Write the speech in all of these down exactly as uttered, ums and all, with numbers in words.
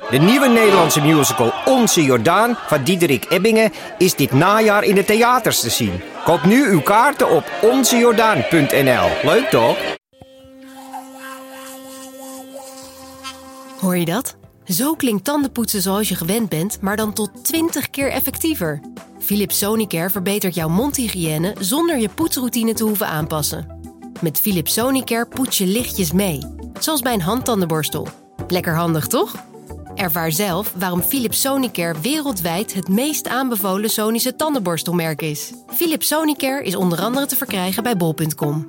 De nieuwe Nederlandse musical Onze Jordaan van Diederik Ebbingen is dit najaar in de theaters te zien. Koop nu uw kaarten op onze jordaan punt n l. Leuk toch? Hoor je dat? Zo klinkt tandenpoetsen zoals je gewend bent, maar dan tot twintig keer effectiever. Philips Sonicare verbetert jouw mondhygiëne zonder je poetsroutine te hoeven aanpassen. Met Philips Sonicare poets je lichtjes mee, zoals bij een handtandenborstel. Lekker handig, toch? Ervaar zelf waarom Philips Sonicare wereldwijd het meest aanbevolen Sonische tandenborstelmerk is. Philips Sonicare is onder andere te verkrijgen bij bol punt com.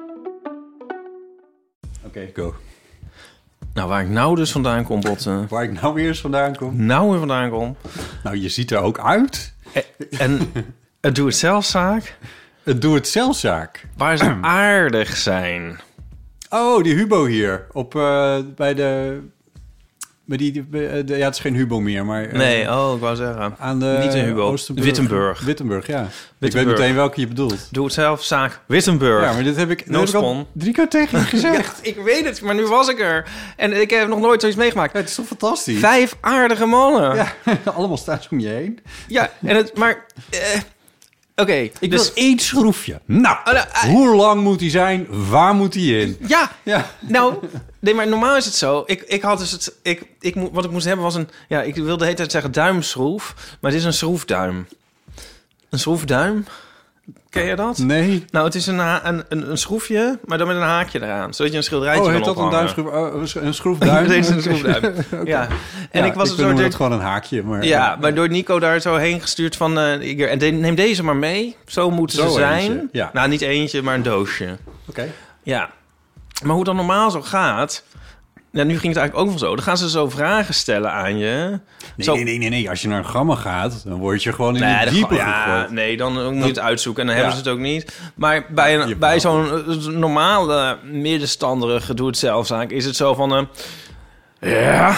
Oké, okay, go. Nou, waar ik nou dus vandaan kom, Botten. Waar ik nou weer eens vandaan kom? Nou weer vandaan kom. Nou, je ziet er ook uit. En, en het doe-het-zelfzaak. Het doe-het-zelfzaak. Waar ze aardig zijn. Oh, die Hubo hier. Op, uh, bij de... Bij die, bij de, ja, het is geen Hubo meer, maar... Uh, nee, oh, ik wou zeggen. Aan de Niet een Hubo. Oosterburg. Wittenburg. Wittenburg, ja. Wittenburg. Ik weet meteen welke je bedoelt. Doe-het-zelfzaak Wittenburg. Ja, maar dit heb ik, no dit heb ik al drie keer tegen je gezegd. Ja, ik weet het, maar nu was ik er. En ik heb nog nooit zoiets meegemaakt. Ja, het is toch fantastisch? Vijf aardige mannen. Ja, allemaal staan ze om je heen. Ja, en het, maar... Uh, Oké, okay, ik dus wil één schroefje. Nou, uh, uh, hoe lang moet die zijn? Waar moet die in? Ja, ja. Nou, nee, maar normaal is het zo. Ik, ik had dus het, ik, ik, wat ik moest hebben was een, ja, ik wilde de hele tijd zeggen duimschroef, maar het is een schroefduim. Een schroefduim. Ken je dat? Nee. Nou, het is een, een, een, een schroefje, maar dan met een haakje eraan, zodat je een schilderijtje oh, kan ophangen. Oh, heet dat een duimschroef? Oh, een schroefduim? Deze is een schroefduim. Okay. Ja. En ja, ik was ik het door het gewoon een haakje, maar ja, maar door Nico daar zo heen gestuurd van uh, ik, en de, neem deze maar mee. Zo moeten zo ze zijn. Ja. Nou, niet eentje, maar een doosje. Oké. Okay. Ja. Maar hoe dat normaal zo gaat. Ja, nu ging het eigenlijk ook wel zo. Dan gaan ze zo vragen stellen aan je. Nee, zo... nee, nee, nee, nee. Als je naar een gamma gaat, dan word je gewoon in nee, de diepe ja, gegooid. Nee, dan moet je dat... het uitzoeken. En dan ja. hebben ze het ook niet. Maar bij, een, bij zo'n normale middenstanderige doe-het-zelfzaak is het zo van... Uh, ja,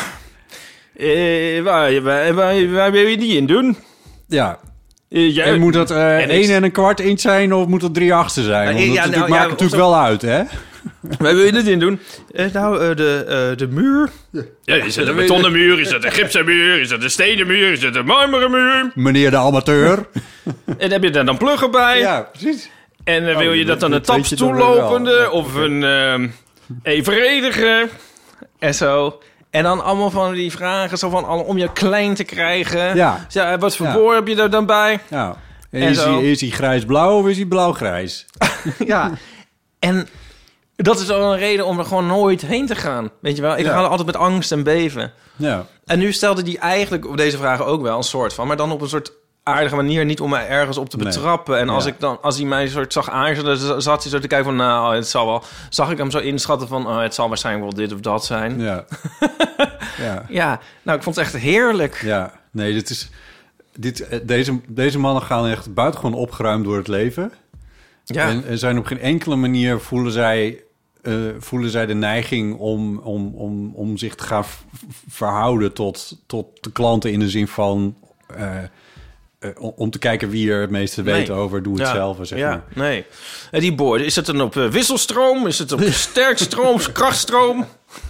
uh, waar, waar, waar, waar wil je die in doen? Ja. Uh, ja. En moet dat uh, en één en een kwart inch zijn of moet dat drie achtste zijn? Want ja, dat nou, maakt ja, natuurlijk zo... wel uit, hè? Waar wil je dit in doen? Uh, nou, uh, de, uh, de muur. Ja, is het een betonnen muur? Is het een gipsen muur? Is het een stenen muur? Is het een marmeren muur? Meneer de amateur. En heb je daar dan pluggen bij? Ja, precies. En uh, wil oh, je dat dan dat een tapstoellopende ja, of okay. een uh, evenredige? En zo. En dan allemaal van die vragen zo van om je klein te krijgen. Ja. Ja, wat voor ja. boor heb je er dan bij? Ja. En en is, hij, is hij grijs-blauw of is hij blauw-grijs? Ja. En dat is al een reden om er gewoon nooit heen te gaan. Weet je wel? Ik ja. ga er altijd met angst en beven. Ja. En nu stelde die eigenlijk op deze vragen ook wel een soort van... maar dan op een soort aardige manier, niet om mij ergens op te betrappen. Nee. En als ja. ik dan, als hij mij soort zag aarzelen, zat hij zo te kijken van... nou, het zal wel... Zag ik hem zo inschatten van... oh, het zal waarschijnlijk wel dit of dat zijn. Ja. ja. ja, nou, ik vond het echt heerlijk. Ja, nee, dit is... Dit, deze, deze mannen gaan echt buitengewoon opgeruimd door het leven... Ja. En, en zijn op geen enkele manier voelen zij, uh, voelen zij de neiging om, om, om, om zich te gaan v- verhouden tot, tot de klanten in de zin van uh, uh, om te kijken wie er het meeste nee. weet over doe het ja. zelf. Zeg ja, maar. nee. En die boord, is het dan op uh, wisselstroom? Is het op sterkstroom, krachtstroom?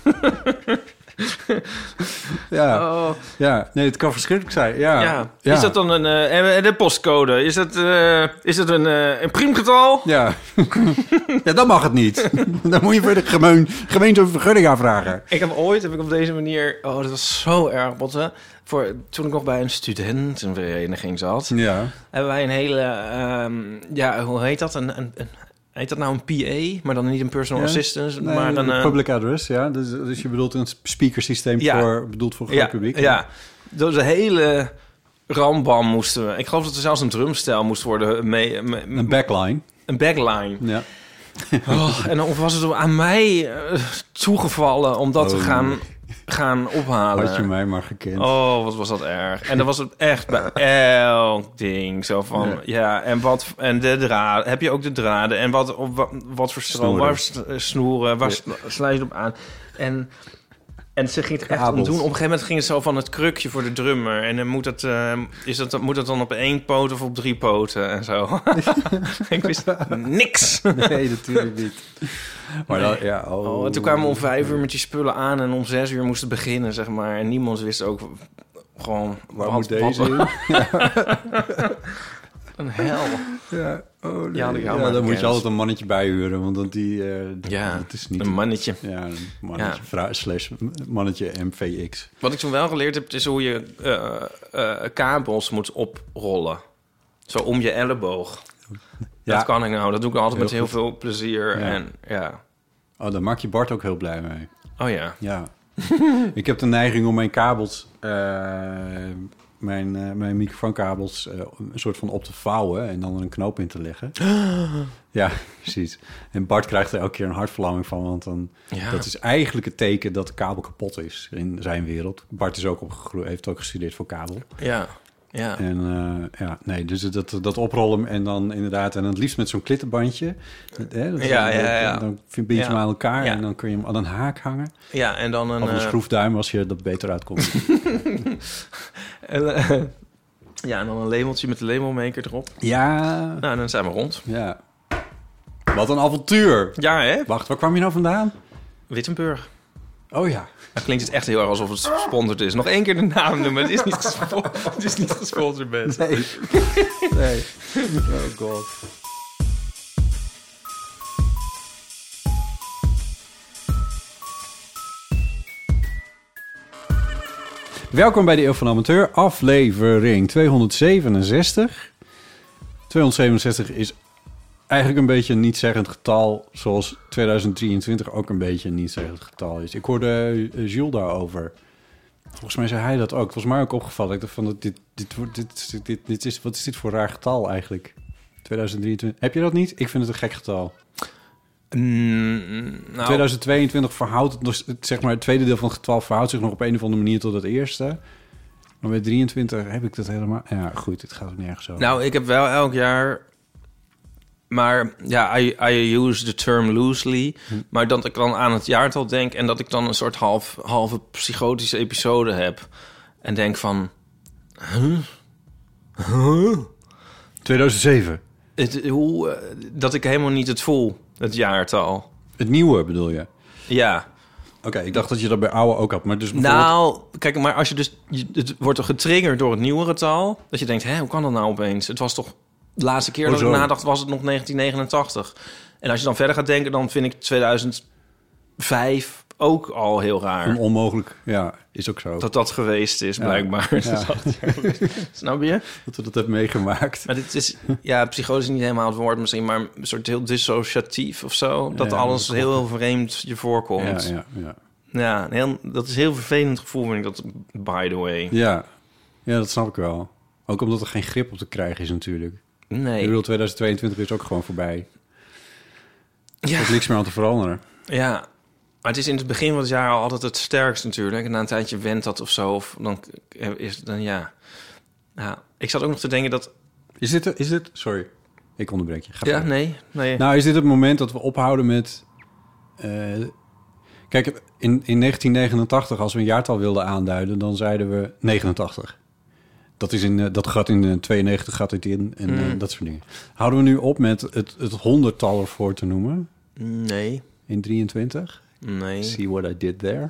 ja, oh. ja, nee, het kan verschrikkelijk zijn. Ja. Ja. Ja. Is dat dan een uh, de postcode? Is dat, uh, is dat een, uh, een priemgetal? Ja. ja, dan mag het niet. Dan moet je voor de gemeen, gemeente een vergunning aanvragen. Ik heb ooit, heb ik op deze manier, oh, dat was zo erg botten. Voor toen ik nog bij een studentenvereniging zat, ja. hebben wij een hele, um, ja, hoe heet dat? Een, een, een Heet dat nou een P A, maar dan niet een personal ja, assistant, nee, maar een... Uh... public address, ja. Dus, dus je bedoelt een speakersysteem ja. voor, bedoeld voor groot ja, publiek. Ja, dus de hele rambam moesten we... Ik geloof dat er zelfs een drumstijl moest worden. Mee, mee, een backline. Een backline. Ja. oh, en dan was het aan mij uh, toegevallen om dat oh. te gaan... gaan ophalen. Had je mij maar gekend. Oh, wat was dat erg. En dan was het echt bij elk ding zo van... Ja, ja en wat... En de draden... Heb je ook de draden? En wat, wat, wat voor stroom? Waar snoeren? Waar ja. sla je het op aan? En En ze ging het echt Kabels. om doen. Op een gegeven moment ging het zo van het krukje voor de drummer. En dan moet het, uh, is dat, moet het dan op één poot of op drie poten en zo. Ik wist niks. Nee, natuurlijk niet. Maar Nee. dan, ja, oh. Oh, en toen kwamen we om vijf uur met die spullen aan... en om zes uur moest het beginnen, zeg maar. En niemand wist ook gewoon... Waar wat, moet deze in? Een hel. Ja, oh, nee. Ja, die ja, hou maar dan moet je bekend. altijd een mannetje bijhuren, want dan die... Uh, Ja, dat is niet een mannetje. Ja, een mannetje, Ja. vrouw, slash mannetje M V X. Wat ik toen wel geleerd heb, is hoe je uh, uh, kabels moet oprollen. Zo om je elleboog. Ja. Dat kan ik nou. Dat doe ik altijd Heel met heel goed. veel plezier. Ja. En ja. Oh, daar maak je Bart ook heel blij mee. Oh ja. Ja. Ik heb de neiging om mijn kabels... Uh, mijn, uh, mijn microfoonkabels uh, een soort van op te vouwen... en dan er een knoop in te leggen. Ja, precies. En Bart krijgt er elke keer een hartverlamming van... want dan, Ja. dat is eigenlijk het teken dat de kabel kapot is in zijn wereld. Bart is ook opgegro- heeft ook gestudeerd voor kabel. Ja. Ja. En uh, ja, nee, dus dat, dat oprollen en dan inderdaad... en het liefst met zo'n klittenbandje. Hè, dat, Ja, ja, ja. Dan vind je Ja. hem aan elkaar Ja. en dan kun je hem aan een haak hangen. Ja, en dan een... Of een uh, schroefduim als je dat beter uitkomt. en, uh, ja, en dan een labeltje met de labelmaker erop. Ja, Nou, dan zijn we rond. ja. Wat een avontuur. Ja, hè? Wacht, waar kwam je nou vandaan? Wittenburg. Oh ja. Dan klinkt het echt heel erg alsof het gesponsord is. Nog één keer de naam noemen. Het is niet gesponsord, het is niet gesponsord, mensen. Nee. Nee. Oh god. Welkom bij de Eeuw van de Amateur, aflevering tweehonderdzevenenzestig. tweehonderdzevenenzestig is eigenlijk een beetje een niet-zeggend getal... zoals tweeduizend drieëntwintig ook een beetje een niet-zeggend getal is. Ik hoorde uh, Jules daarover. Volgens mij zei hij dat ook. Het was mij ook opgevallen. Ik dacht van, dit, dit, dit, dit, dit, dit is, wat is dit voor een raar getal eigenlijk? tweeduizend drieëntwintig. Heb je dat niet? Ik vind het een gek getal. Mm, nou, tweeduizend tweeëntwintig verhoudt... het nog- zeg maar, het tweede deel van het getal verhoudt zich nog op een of andere manier tot het eerste. Maar bij drieëntwintig heb ik dat helemaal... Ja, goed, het gaat ook nergens over. nou, ik heb wel elk jaar... Maar ja, I, I use the term loosely. Hm. Maar dat ik dan aan het jaartal denk... en dat ik dan een soort half, halve psychotische episode heb. En denk van... Huh? Huh? tweeduizend zeven. Het, hoe, eh, dat ik helemaal niet het voel, het jaartal. Het nieuwe bedoel je? Ja. Oké, ik dacht dat je dat bij oude ook had. Maar dus bijvoorbeeld... Nou, kijk, maar als je dus... Je, het wordt er getriggerd door het nieuwe getal... dat je denkt, hè, hoe kan dat nou opeens? Het was toch... De laatste keer Oh, dat zo. ik nadacht was het nog negentien negenentachtig. En als je dan verder gaat denken... dan vind ik tweeduizend vijf ook al heel raar. Een onmogelijk, ja, is ook zo. Dat dat geweest is, Ja. blijkbaar. Ja. Snap je? Dat we dat hebben meegemaakt. Maar dit is... Ja, psychotisch is niet helemaal het woord misschien... maar een soort heel dissociatief of zo. Dat Ja, alles dat heel, heel vreemd je voorkomt. Ja, ja, ja. Ja, een heel, dat is een heel vervelend gevoel, vind ik dat, by the way. Ja. Ja, dat snap ik wel. Ook omdat er geen grip op te krijgen is natuurlijk. Nee. Ik bedoel, tweeduizend tweeëntwintig is ook gewoon voorbij. Er Ja, is niks meer aan te veranderen. ja, maar het is in het begin van het jaar al altijd het sterkst natuurlijk. En na een tijdje went dat of zo, of dan is het dan, ja. Ja, ik zat ook nog te denken dat... Is dit, is dit... Sorry, ik onderbreek je. Ga Ja, verder. nee, nee. Nou, is dit het moment dat we ophouden met... eh, kijk, in, in negentien negenentachtig, als we een jaartal wilden aanduiden... dan zeiden we negenentachtig. Dat, is in, eh, dat gaat in uh, tweeënnegentig gaat het in en eh, Mm. dat soort dingen. Houden we nu op met het, het honderdtal ervoor te noemen Nee, in drieëntwintig? nee. See what I did there?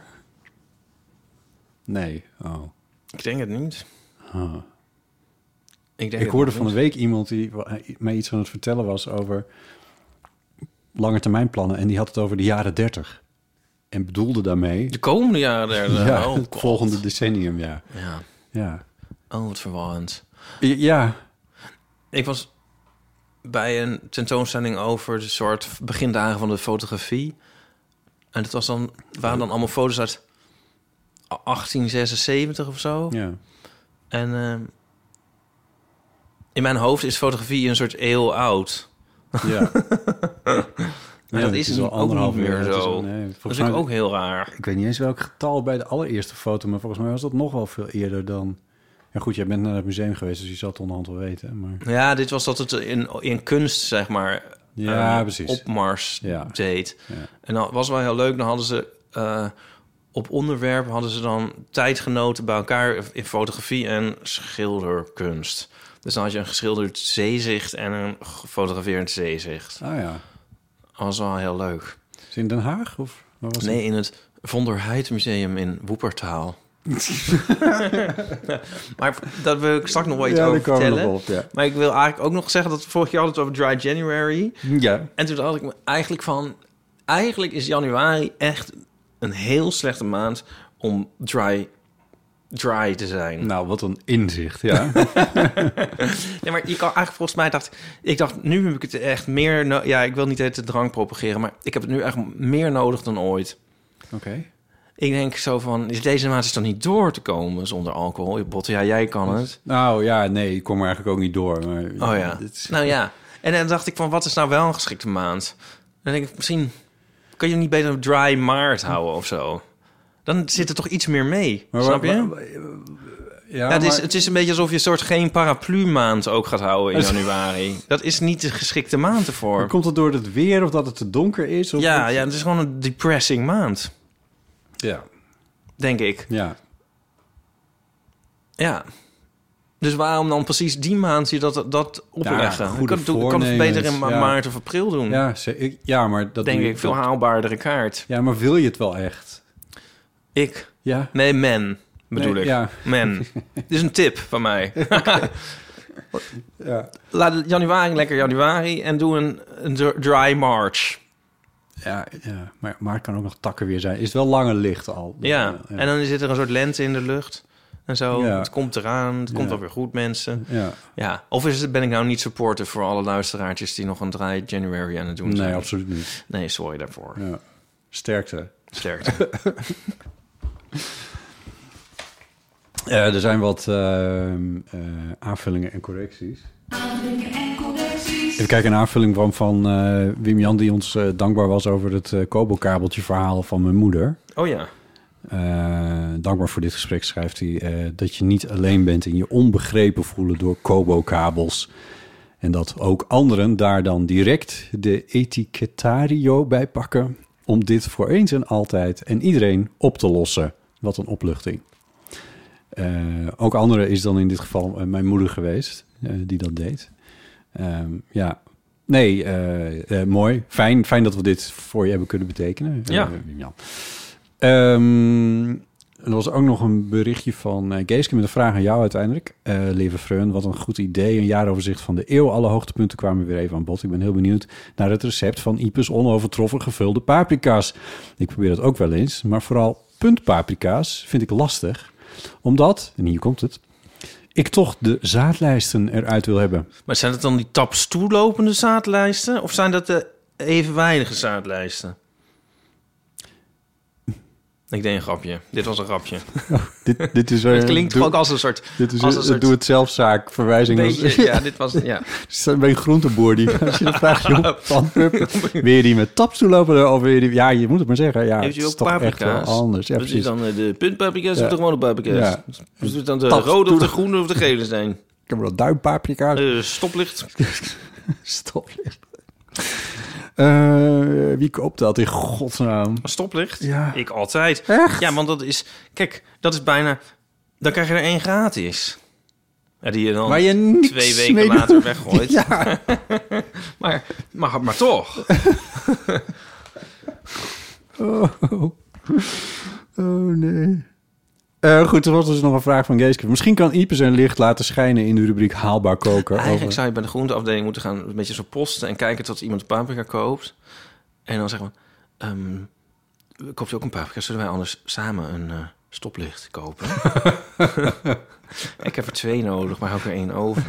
Nee, oh. Ik denk het niet. Huh. Ik, denk Ik het hoorde nog van de niet. week iemand die mij iets aan het vertellen was over langetermijnplannen. En die had het over de jaren dertig. En bedoelde daarmee... De komende jaren derde. ja, Oh, het God. volgende decennium, ja. Ja. Ja. Oh, wat verwarrend. Ja, Ik was bij een tentoonstelling over de soort begindagen van de fotografie. En dat was dan, waren dan allemaal foto's uit achttien zesenzeventig of zo. ja. En eh, in mijn hoofd is fotografie een soort eeuw oud. Ja. Maar Ja, dat het is wel ook anderhalf niet meer uur. Het is zo. wel- nee, Dat volgens vind ik mij, ook heel raar. ik weet niet eens welk getal bij de allereerste foto, maar volgens mij was dat nog wel veel eerder dan... Ja goed, jij bent naar het museum geweest, dus je zal het onderhand wel weten. Maar... Ja, dit was dat het in, in kunst, zeg maar, Ja, eh, precies. opmars Ja. deed. Ja. En dat was wel heel leuk. Dan hadden ze... eh, op onderwerp hadden ze dan tijdgenoten bij elkaar in fotografie en schilderkunst. Dus dan had je een geschilderd zeezicht en een gefotografeerd zeezicht. Ah ja. Dat was wel heel leuk. Is het in Den Haag? Of waar was nee, het? in het Von der Heydt Museum in Woepertaal. Maar daar wil ik straks nog wel iets Ja, over daar komen we vertellen. nog op, ja. Maar ik wil eigenlijk ook nog zeggen dat vorig jaar hadden we het over Dry January. Ja. En toen had ik me eigenlijk van... Eigenlijk is januari echt een heel slechte maand om dry, dry te zijn. Nou, wat een inzicht, ja. Nee, maar je kan eigenlijk volgens mij dacht... Ik dacht, nu heb ik het echt meer... No- ja, ik wil niet de drank propageren, maar ik heb het nu echt meer nodig dan ooit. Oké. Okay. Ik denk zo van, deze maand is toch niet door te komen zonder alcohol? Je bot, ja, jij kan het. Nou ja, nee, ik kom er eigenlijk ook niet door. Maar, oh ja, dit... nou ja. En dan dacht ik van, wat is nou wel een geschikte maand? Dan denk ik, misschien kan je niet beter een dry maart houden of zo. Dan zit er toch iets meer mee, maar, snap je? Maar, maar, ja, ja, het, is, maar... het is een beetje alsof je een soort geen paraplu-maand ook gaat houden in januari. Dat is niet de geschikte maand ervoor. Maar komt het door het weer of dat het te donker is? Of ja, het... ja, het is gewoon een depressing maand. Ja. Denk ik. Ja. Ja. Dus waarom dan precies die maand je dat, dat opleggen? Ja, ik kan, ik kan het beter in ma- ja. maart of april doen. Ja, ik, ja maar dat denk ik ik veel dat... haalbaardere kaart. Ja, maar wil je het wel echt? Ik? Ja. Nee, men bedoel nee, ik. Ja. Men. Dit is een tip van mij. Ja. Laat januari lekker januari en doe een, een dry March. Ja, ja, maar maart kan ook nog takken weer zijn. Is het wel langer licht al. Ja. ja, en dan zit er een soort lente in de lucht. En zo, ja. het komt eraan, het komt ja. wel weer goed, mensen. Ja. ja. Of is het, ben ik nou niet supporter voor alle luisteraartjes... die nog een dry January aan het doen zijn? Nee, absoluut niet. Nee, sorry daarvoor. Ja. Sterkte. Sterkte. uh, er zijn wat uh, uh, aanvullingen en correcties. Aanvullingen en correcties. Even kijken, een aanvulling van, van uh, Wim-Jan... die ons uh, dankbaar was over het uh, Kobo-kabeltje verhaal van mijn moeder. Oh ja. Uh, dankbaar voor dit gesprek schrijft hij... Uh, dat je niet alleen bent in je onbegrepen voelen door Kobo-kabels... en dat ook anderen daar dan direct de etikettario bij pakken... om dit voor eens en altijd en iedereen op te lossen. Wat een opluchting. Uh, ook anderen is dan in dit geval uh, mijn moeder geweest... Uh, die dat deed. Uh, ja, nee, uh, uh, mooi. Fijn, fijn dat we dit voor je hebben kunnen betekenen. Ja. Uh, ja. Um, er was ook nog een berichtje van uh, Geeske met een vraag aan jou uiteindelijk. Uh, lieve Freun, wat een goed idee. Een jaaroverzicht van de eeuw. Alle hoogtepunten kwamen weer even aan bod. Ik ben heel benieuwd naar het recept van Ipes onovertroffen gevulde paprika's. Ik probeer dat ook wel eens, maar vooral puntpaprika's vind ik lastig. Omdat, en hier komt het, ik toch de zaadlijsten eruit wil hebben. Maar zijn het dan die tapstoelopende zaadlijsten? Of zijn dat de evenwijdige zaadlijsten? Ik deed een grapje. Dit was een grapje. Oh, dit, dit is uh, het klinkt doe, toch ook als een soort... Dit is als een soort doe het zelfzaak verwijzing. Beetje, als, ja, dit was... Ja. Het ben je groenteboer die... Als je dan vraagt, joh, van, wil je die met tapstoel lopen? Of wil je die... Ja, je moet het maar zeggen. Ja, heeft het u is ook toch paprika's? echt wel anders. Ja, dus is dan uh, de puntpaprika's ja. of de gewone paprika's? Ja. Dus het dan de rode of de groene of de gele zijn? Ik heb wel duimpaprika's. Uh, stoplicht. Stoplicht. Uh, wie koopt dat in godsnaam? Een stoplicht? Ja. Ik altijd. Echt? Ja, want dat is... Kijk, dat is bijna... Dan krijg je er één gratis. Ja, die je dan maar je twee weken later doet. Weggooit. Ja. maar, maar, maar toch. oh, oh nee. Uh, goed, er was dus nog een vraag van Geeske. Misschien kan Ipe zijn licht laten schijnen in de rubriek haalbaar koken. Eigenlijk over... zou je bij de groenteafdeling moeten gaan... een beetje zo posten en kijken tot iemand paprika koopt. En dan zeggen we... Um, koopt u ook een paprika? Zullen wij anders samen een uh, stoplicht kopen? Ik heb er twee nodig, maar hou ik er één over.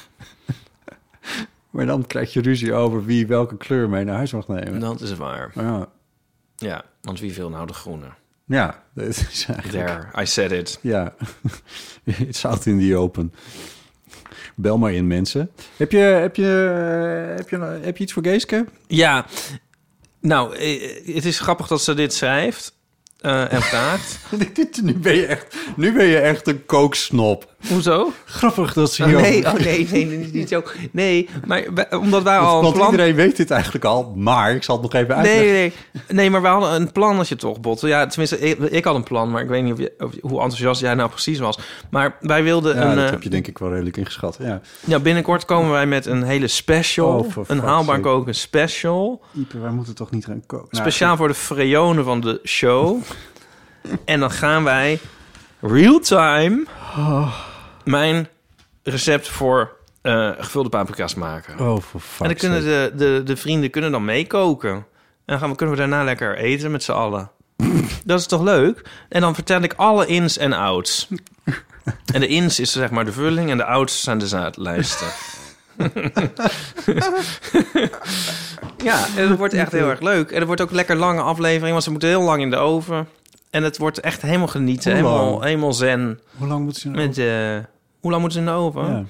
Maar dan krijg je ruzie over wie welke kleur mee naar huis mag nemen. Dat is waar. Ja, ja, want wie wil nou de groene? Ja, dat is eigenlijk... There, I said it. Ja, it's out in the open. Bel maar in, mensen. Heb je, heb je, heb je, heb je iets voor Geeske? Ja, nou, het is grappig dat ze dit schrijft uh, en vraagt. nu, ben je echt, nu ben je echt een kooksnop. Hoezo? Grappig dat ze Oh, hier... nee, oh, nee, nee, nee, niet zo. Nee, maar wij, omdat wij al een Want plan... iedereen weet dit eigenlijk al, maar ik zal het nog even uitleggen. Nee, nee, nee, maar we hadden een plannetje toch, Botte. Ja, tenminste, ik, ik had een plan, maar ik weet niet of je, of, hoe enthousiast jij nou precies was. Maar wij wilden Ja, een... dat uh, heb je denk ik wel redelijk ingeschat, ja. Ja, binnenkort komen wij met een hele special. Oh, een haalbaar koken special. Ieper, wij moeten toch niet gaan koken? Speciaal Nou, voor de freonen van de show. En dan gaan wij real-time mijn recept voor uh, gevulde paprika's maken. Oh, voor fuck's En dan kunnen sake. de, de, de vrienden kunnen dan meekoken. En dan gaan we, kunnen we daarna lekker eten met z'n allen. Dat is toch leuk? En dan vertel ik alle ins en outs. En de ins is zeg maar de vulling en de outs zijn de zaadlijsten. Ja, en het wordt echt heel erg leuk. En het wordt ook een lekker lange aflevering, want ze moeten heel lang in de oven. En het wordt echt helemaal genieten, Hoe lang? helemaal, helemaal zen. Hoe lang moeten ze nou? Met, uh, hoe lang moeten ze in de oven? Ja.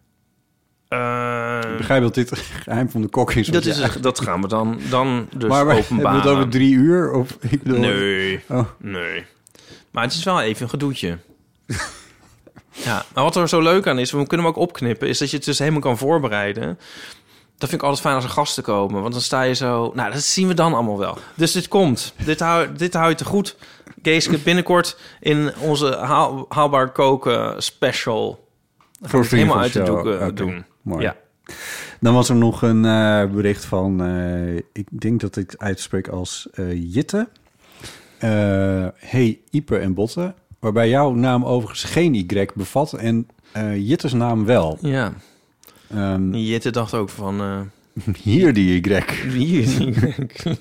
Uh, Ik begrijp dat dit geheim van de kok is. dat, want is ja. dat gaan we dan, dan dus maar maar hebben we openbaren. het over drie uur? Of, ik bedoel, Nee, Oh. nee. Maar het is wel even een gedoetje. Ja, maar wat er zo leuk aan is, we kunnen hem ook opknippen, is dat je het dus helemaal kan voorbereiden. Dat vind ik altijd fijn als er gasten komen, want dan sta je zo... Nou, dat zien we dan allemaal wel. Dus dit komt. Dit hou, dit hou je te goed. Geeske, binnenkort in onze haal, haalbaar koken special. Voor het helemaal uit de show. doeken Okay, doen. Mooi. Ja. Dan was er nog een uh, bericht van... Uh, ik denk dat ik het uitspreek als uh, Jitte. Uh, hey, Ieper en Botte. Waarbij jouw naam overigens geen Y bevat en uh, Jitte's naam wel. Ja. Um, Jitte dacht ook van... Uh, hier die Y. Hier die Y.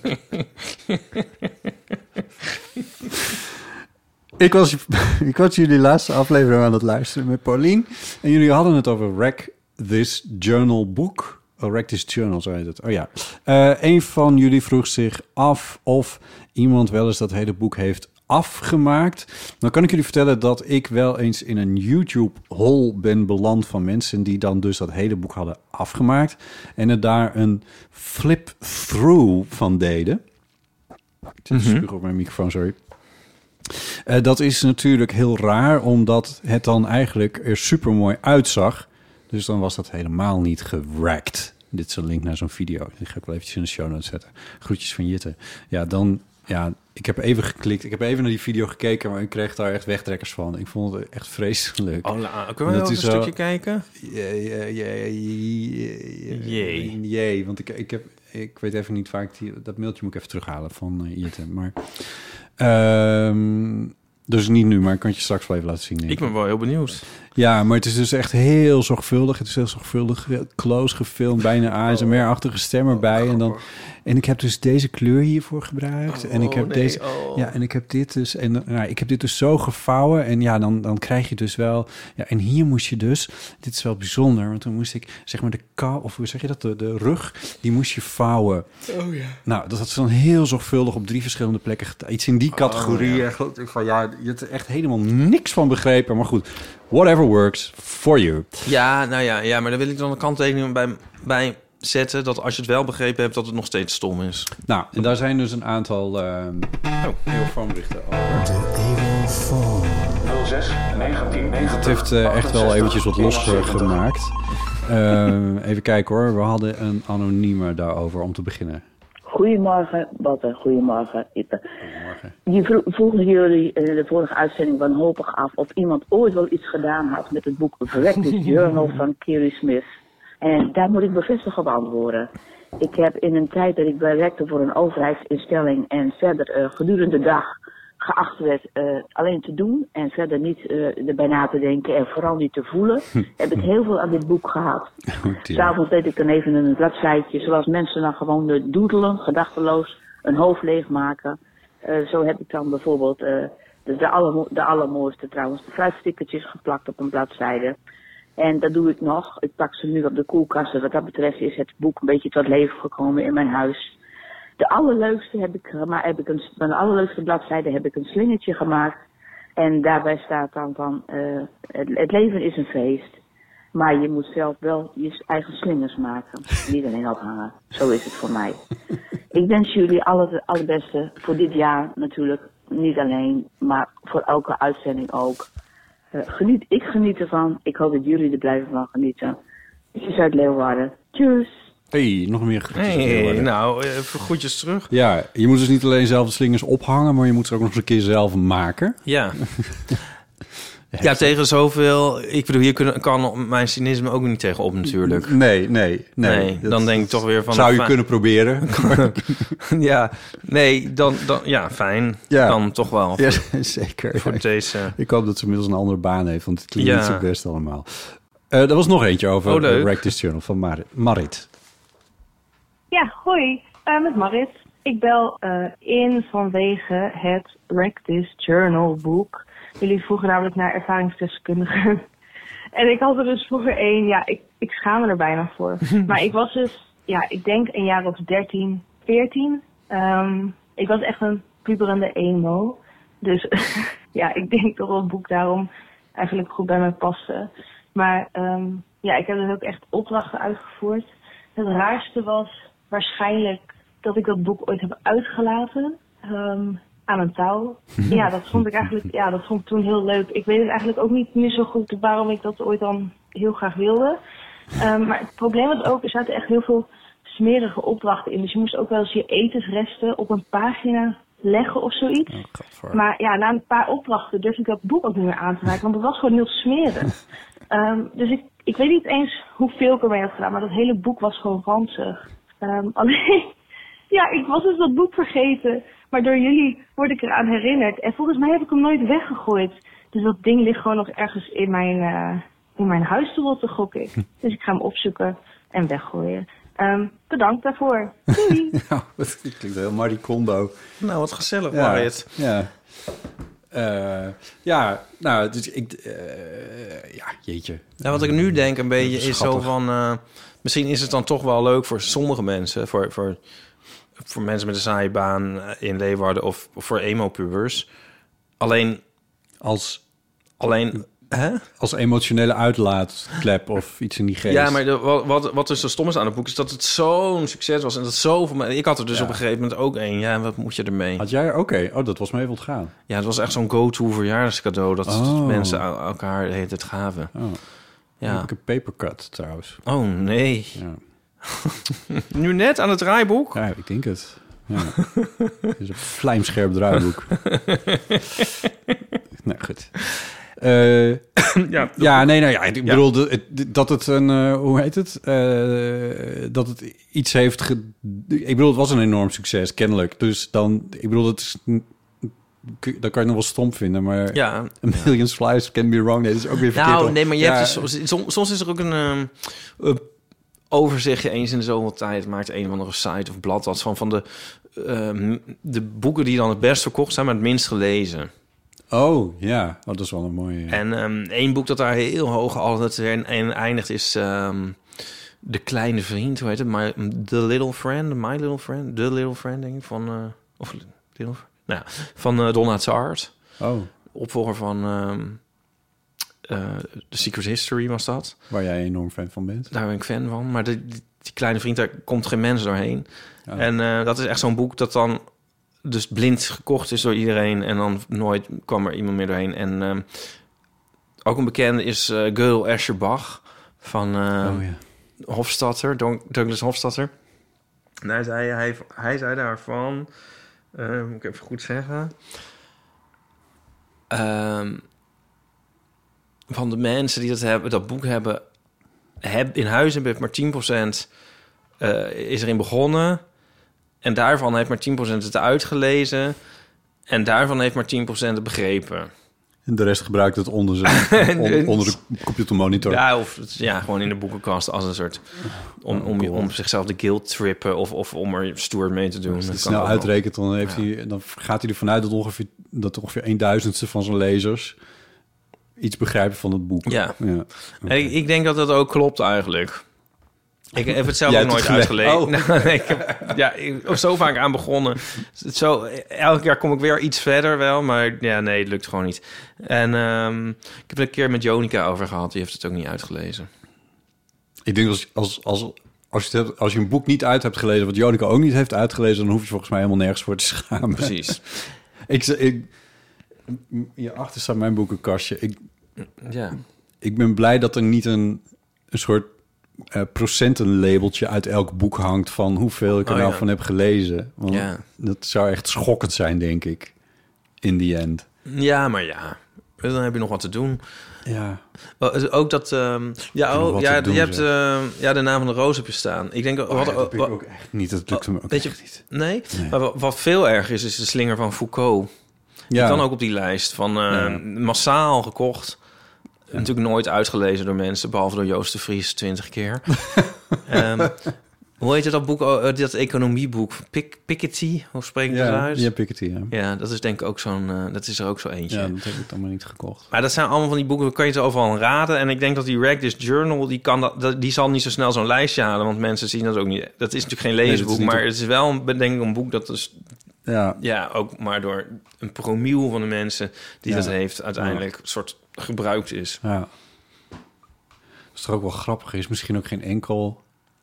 ik, was, ik was jullie laatste aflevering aan het luisteren met Paulien. En jullie hadden het over Wreck This Journal Book. Oh, Wreck This Journal, zo heet het. Oh ja. Uh, een van jullie vroeg zich af of iemand wel eens dat hele boek heeft afgemaakt. Dan kan ik jullie vertellen dat ik wel eens in een YouTube-hole ben beland van mensen die dan dus dat hele boek hadden afgemaakt en er daar een flip-through van deden. Ik zit mm-hmm. spuug op mijn microfoon, sorry. Uh, dat is natuurlijk heel raar, omdat het dan eigenlijk er super mooi uitzag. Dus dan was dat helemaal niet gewrackt. Dit is een link naar zo'n video. Die ga ik wel eventjes in de show notes zetten. Groetjes van Jitte. Ja, dan... Ja, ik heb even geklikt. Ik heb even naar die video gekeken, maar ik kreeg daar echt wegtrekkers van. Ik vond het echt vreselijk. Oh, la, kunnen we nog een zo... stukje kijken? Jee, jee, jee. Want ik, ik, heb, ik weet even niet waar ik die... Dat mailtje moet ik even terughalen van uh, Jitte. Maar... Um, dus niet nu, maar ik kan het je straks wel even laten zien. Ik ben wel heel benieuwd. Ja, maar het is dus echt heel zorgvuldig. Het is heel zorgvuldig, close gefilmd, bijna A S M R-achtige stem erbij. Oh, en, dan, en ik heb dus deze kleur hiervoor gebruikt. Oh, en ik heb nee, deze. Oh. Ja, en ik heb dit dus. En nou, ik heb dit dus zo gevouwen. En ja, dan, dan krijg je dus wel. Ja, en hier moest je dus. Dit is wel bijzonder, want toen moest ik zeg maar de kou, of hoe zeg je dat? De, de rug, die moest je vouwen. Oh ja. Nou, dat had ze dan heel zorgvuldig op drie verschillende plekken. Iets in die categorie. Oh, ja. Van ja, je hebt er echt helemaal niks van begrepen. Maar goed. Whatever works for you. Ja, nou ja, ja, maar dan wil ik dan een kanttekening bij, bij zetten... dat als je het wel begrepen hebt, dat het nog steeds stom is. Nou, en daar zijn dus een aantal uh, oh, Eeuwfoonberichten over. De Eeuwfoon. nul zes negentien negentig. Het heeft uh, echt wel eventjes wat losgemaakt. Uh, even kijken hoor, we hadden een anonieme daarover om te beginnen. Goedemorgen, Botte. Goedemorgen, Ipe. Goedemorgen. Die vro- vroegen jullie in de vorige uitzending wanhopig af of iemand ooit wel iets gedaan had met het boek Wreck This Journal van Kerry Smith. En daar moet ik bevestigend op antwoorden. Ik heb in een tijd dat ik werkte voor een overheidsinstelling en verder uh, gedurende de dag geacht werd uh, alleen te doen en verder niet uh, erbij na te denken en vooral niet te voelen, heb ik heel veel aan dit boek gehad. Oh, s'avonds deed ik dan even een bladzijtje, zoals mensen dan gewoon doodelen, gedachteloos, een hoofd leegmaken. Uh, zo heb ik dan bijvoorbeeld uh, de, de, allermo- de allermooiste trouwens, de fruitstickertjes geplakt op een bladzijde. En dat doe ik nog. Ik pak ze nu op de koelkast. Wat dat betreft is het boek een beetje tot leven gekomen in mijn huis. De allerleukste heb ik gemaakt, heb ik een, van de allerleukste bladzijde heb ik een slingertje gemaakt. En daarbij staat dan van, uh, het, het leven is een feest. Maar je moet zelf wel je eigen slingers maken. Niet alleen ophangen. Zo is het voor mij. Ik wens jullie alle, het allerbeste voor dit jaar natuurlijk. Niet alleen, maar voor elke uitzending ook. Uh, geniet, ik geniet ervan. Ik hoop dat jullie er blijven van genieten. Het is uit Leeuwarden. Tjus. Hey, nog meer groetjes. Hey, nou, even groetjes terug. Ja, je moet dus niet alleen zelf de slingers ophangen, maar je moet ze ook nog eens een keer zelf maken. Ja. Ja, tegen zoveel... Ik bedoel, hier kunnen, kan mijn cynisme ook niet tegenop natuurlijk. Nee, nee, nee. nee dan denk ik toch weer van... Zou je fijn. kunnen proberen. ja, nee, dan, dan... Ja, fijn. Ja. Dan toch wel. Voor, ja, zeker. Voor ja. deze... Ik hoop dat ze inmiddels een andere baan heeft, want het klinkt ja. niet zo best allemaal. Uh, er was nog eentje over oh, de Practice Journal van Mar- Marit. Ja, hoi. Uh, met Marit. Ik bel uh, in vanwege het Practice Journal boek. Jullie vroegen namelijk naar ervaringsdeskundigen. En ik had er dus vroeger één. Ja, ik, ik schaam me er bijna voor. Maar ik was dus, ja, ik denk een jaar of dertien, veertien. Um, ik was echt een puberende emo. Dus ja, ik denk dat het boek daarom eigenlijk goed bij mij paste. Maar um, ja, ik heb dus ook echt opdrachten uitgevoerd. Het raarste was waarschijnlijk dat ik dat boek ooit heb uitgelaten. Um, aan een touw. Ja, dat vond ik eigenlijk, ja, dat vond ik toen heel leuk. Ik weet het eigenlijk ook niet meer zo goed waarom ik dat ooit dan heel graag wilde. Um, maar het probleem was ook, er zaten echt heel veel smerige opdrachten in. Dus je moest ook wel eens je etensresten op een pagina leggen of zoiets. Oh, maar ja, na een paar opdrachten durfde ik dat boek ook niet meer aan te raken, want het was gewoon heel smerig. Um, dus ik, ik weet niet eens hoeveel ik ermee had gedaan, maar dat hele boek was gewoon ranzig. Um, alleen, ja, ik was dus dat boek vergeten. Maar door jullie word ik eraan herinnerd. En volgens mij heb ik hem nooit weggegooid. Dus dat ding ligt gewoon nog ergens in mijn, uh, in mijn huis te rotten, gok ik. Dus ik ga hem opzoeken en weggooien. Um, bedankt daarvoor. Doei! Nou, dat klinkt heel Marie Kondo. Nou, wat gezellig, ja, Marit. Ja. Uh, ja, nou, dus ik... Uh, ja, jeetje. Ja, wat ik nu denk een beetje is zo van... Uh, misschien is het dan toch wel leuk voor sommige mensen... voor, voor voor mensen met een saaie baan in Leeuwarden of, of voor emo-pubers. Alleen als... Alleen... Hè? Als emotionele uitlaatklep of iets in die geest. Ja, maar de, wat, wat, wat dus zo stom is aan het boek... is dat het zo'n succes was. En dat zoveel... Ik had er dus ja. op een gegeven moment ook één. Ja, en wat moet je ermee? Had jij? Oké. Okay. Oh, dat was me even ontgaan. Ja, het was echt zo'n go-to verjaardagscadeau... dat oh. mensen elkaar de hele tijd gaven. Oh. Ja. Dan heb ik een papercut trouwens. Oh, nee. Ja. Nu net aan het draaiboek? Ja, ik denk het. Ja. Het is een vlijmscherp draaiboek. Nou, goed. Uh, ja, ja, nee, nou ja, ik ja. bedoel de, het, dat het een, uh, hoe heet het? Uh, dat het iets heeft ge... Ik bedoel, het was een enorm succes, kennelijk. Dus dan, ik bedoel, dat is... Dan kan je nog wel stom vinden, maar ja. A million slices can be wrong. Nee, dat is ook weer verkeerd. Nou, nee, maar je ja. hebt dus, soms, soms is er ook een... Um, een overzichtje eens in de zoveel tijd maakt een of andere site of blad wat van, van de, uh, de boeken die dan het best verkocht zijn, maar het minst gelezen. Oh, ja. Oh, dat is wel een mooie... Ja. En um, één boek dat daar heel hoog altijd en eindigt is um, De Kleine Vriend, hoe heet het? My, The Little Friend, My Little Friend, The Little Friend, denk ik, van... Uh, of Little, nou, van uh, Donna Tartt. Oh. Opvolger van... Um, Uh, The Secret History was dat. Waar jij enorm fan van bent. Daar ben ik fan van. Maar de, die, die Kleine Vriend, daar komt geen mens doorheen. Oh. En uh, dat is echt zo'n boek dat dan dus blind gekocht is door iedereen. En dan nooit kwam er iemand meer doorheen. En uh, ook een bekende is uh, Gödel Escherbach van uh, oh, ja. Hofstadter, Douglas Hofstadter. En hij zei, hij, hij zei daarvan... Uh, moet ik even goed zeggen... Um, van de mensen die dat hebben, dat boek hebben, heb, in huis hebben, heeft maar tien procent uh, is erin begonnen. En daarvan heeft maar tien procent het uitgelezen. En daarvan heeft maar tien procent het begrepen. En de rest gebruikt het onder, zijn, on, onder de computermonitor. Ja, of ja, gewoon in de boekenkast als een soort... om, om, om zichzelf de guilt trippen of, of om er stoer mee te doen. Als hij het snel uitrekent, dan, heeft ja. hij, dan gaat hij ervan uit dat ongeveer, dat ongeveer een duizendste van zijn lezers... iets begrijpen van het boek. Ja. ja. Okay. Ik, ik denk dat dat ook klopt eigenlijk. Ik heb het zelf ook nooit uitgelezen. Oh. Nou, nee, ik heb, ja, ik heb zo vaak aan begonnen. Zo, elk jaar kom ik weer iets verder wel, maar ja, nee, het lukt gewoon niet. En um, ik heb het een keer met Jonica over gehad. Die heeft het ook niet uitgelezen. Ik denk als als als als je, hebt, als je een boek niet uit hebt gelezen, wat Jonica ook niet heeft uitgelezen, dan hoef je volgens mij helemaal nergens voor te schamen. Precies. ik, ik hierachter staat mijn boekenkastje. Ik Ja. Ik ben blij dat er niet een, een soort uh, procentenlabeltje uit elk boek hangt van hoeveel ik er oh, nou ja. van heb gelezen. Want Ja. dat zou echt schokkend zijn, denk ik. In the end. Ja, maar ja. Dan heb je nog wat te doen. Ja. Ook dat... Um, ja, oh, ja doen, je hebt uh, ja, de naam van de roos heb je staan. Ik denk... Oh, wat, ja, dat heb wat, ik ook echt niet. Dat lukt me ook weet echt je, niet. Nee? nee? Maar wat, wat veel erger is, is de slinger van Foucault. Die Ja. kan ook op die lijst van uh, ja. massaal gekocht. Ja. Natuurlijk nooit uitgelezen door mensen, behalve door Joost de Vries twintig keer. um, hoe heet het dat boek, uh, dat economieboek? Pik, Piketty, hoe spreek ik ja, dat uit? Ja, Piketty, ja. Ja, dat is denk ik ook zo'n, uh, dat is er ook zo eentje. Ja, dat heb ik dan maar niet gekocht. Maar dat zijn allemaal van die boeken, kan je het overal aan raden. En ik denk dat die Wreck This Journal, die, kan dat, die zal niet zo snel zo'n lijstje halen, want mensen zien dat ook niet. Dat is natuurlijk geen leesboek, nee, maar op... het is wel een, denk ik, een boek dat dus... Ja. ja, ook maar door een promiel van de mensen die ja. dat heeft uiteindelijk ja. een soort gebruikt is. Ja. Dat is toch ook wel grappig is. Misschien ook geen enkel...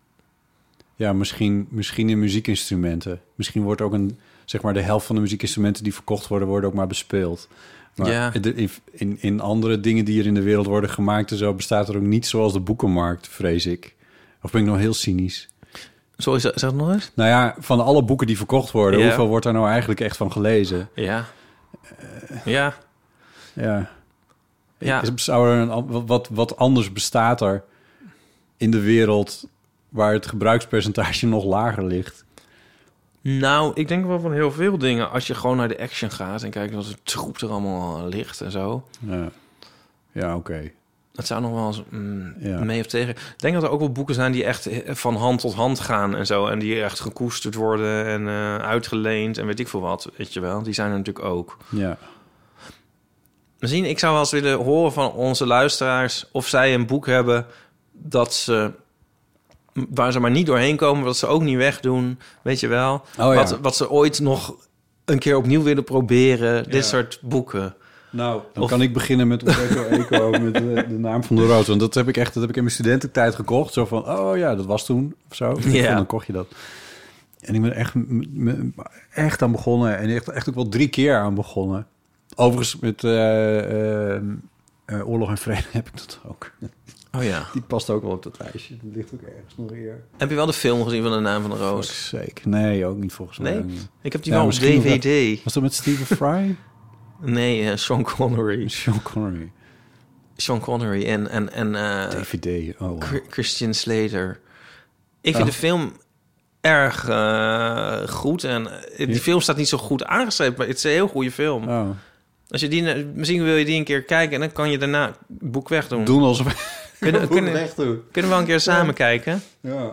Ja, misschien, misschien in muziekinstrumenten. Misschien wordt ook een... Zeg maar de helft van de muziekinstrumenten die verkocht worden... worden ook maar bespeeld. Maar ja. in, in, in andere dingen die er in de wereld worden gemaakt... en zo bestaat er ook niet zoals de boekenmarkt, vrees ik. Of ben ik nog heel cynisch? Sorry, zeg dat nog eens? Nou ja, van alle boeken die verkocht worden... Ja. hoeveel wordt daar nou eigenlijk echt van gelezen? Ja. Uh, ja. Ja. Ja. Is, zou er een, wat, wat anders bestaat er in de wereld... waar het gebruikspercentage nog lager ligt? Nou, ik denk wel van heel veel dingen. Als je gewoon naar de Action gaat... en kijkt wat het troep er allemaal ligt en zo. Ja, ja oké. Okay. Dat zou nog wel eens mm, ja. mee of tegen... Ik denk dat er ook wel boeken zijn die echt van hand tot hand gaan en zo. En die echt gekoesterd worden en uh, uitgeleend en weet ik veel wat. Weet je wel, die zijn er natuurlijk ook. Ja. Misschien, ik zou wel eens willen horen van onze luisteraars... of zij een boek hebben dat ze... waar ze maar niet doorheen komen, wat ze ook niet wegdoen. Weet je wel? Oh, ja. wat, wat ze ooit nog een keer opnieuw willen proberen. Ja. Dit soort boeken. Nou, dan of... kan ik beginnen met Umberto Eco, met de, de naam van de roos. Want dat heb ik echt, dat heb ik in mijn studententijd gekocht. Zo van, oh ja, dat was toen, of zo. Ja. En dan kocht je dat. En ik ben echt, me, echt aan begonnen. En echt, echt ook wel drie keer aan begonnen. Overigens met uh, uh, uh, Oorlog en Vrede heb ik dat ook. Oh ja. Die past ook wel op dat lijstje. Dat ligt ook ergens nog hier. Heb je wel de film gezien van de naam van de roos? Zeker. Nee, ook niet volgens mij. Nee? Ik heb die ja, wel op D V D. Was, was dat met Stephen Fry? Nee, uh, Sean Connery. Sean Connery. Sean Connery en... en, en uh, D V D, oh wow. Christian Slater. Ik vind oh. de film erg uh, goed. En uh, die ja. film staat niet zo goed aangeschreven, maar het is een heel goede film. Oh. Als je die, misschien wil je die een keer kijken en dan kan je daarna het boek wegdoen. Doen alsof... Kunnen, kunnen, kunnen we wel een keer samen ja. kijken? Ja.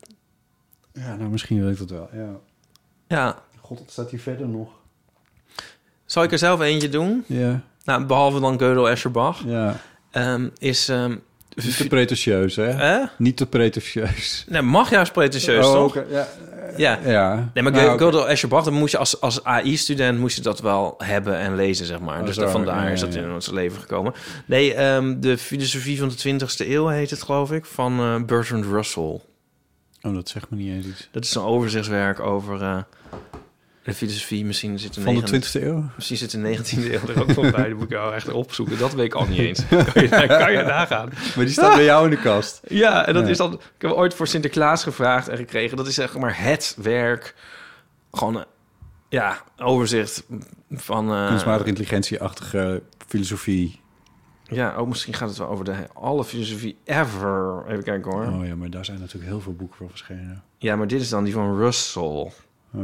Ja, nou misschien wil ik dat wel, ja. Ja. God, wat staat hier verder nog? Zal ik er zelf eentje doen? Ja. Nou, behalve dan Gödel Escherbach. Ja. Um, is... Um, Niet te pretentieus, hè? Eh? Niet te pretentieus. Nee, mag juist pretentieus, oh, toch? Okay. Ja. Ja. ja. Nee, maar nou, Gödel okay. Escherbach, dan moest je als, als A I-student moest je dat wel hebben en lezen, zeg maar. Oh, dus zo, vandaar ja, ja, is dat ja. in ons leven gekomen. Nee, um, de filosofie van de twintigste eeuw heet het, geloof ik, van uh, Bertrand Russell. Oh, dat zegt me niet eens iets. Dat is een overzichtswerk over... Uh, de filosofie, misschien zit de van de twintigste eeuw? Misschien zit de negentiende eeuw er ook wel bij. Dat moet ik jou echt opzoeken. Dat weet ik al niet eens. Kan je, kan je nagaan. Maar die staat bij jou in de kast. Ja, en dat ja. is dan... Ik heb ooit voor Sinterklaas gevraagd en gekregen. Dat is zeg maar het werk. Gewoon, uh, ja, overzicht van... Uh, kunstmatige intelligentie-achtige filosofie. Ja, ook misschien gaat het wel over de alle filosofie ever. Even kijken hoor. Oh ja, maar daar zijn natuurlijk heel veel boeken voor verschenen. Ja, maar dit is dan die van Russell. Oh.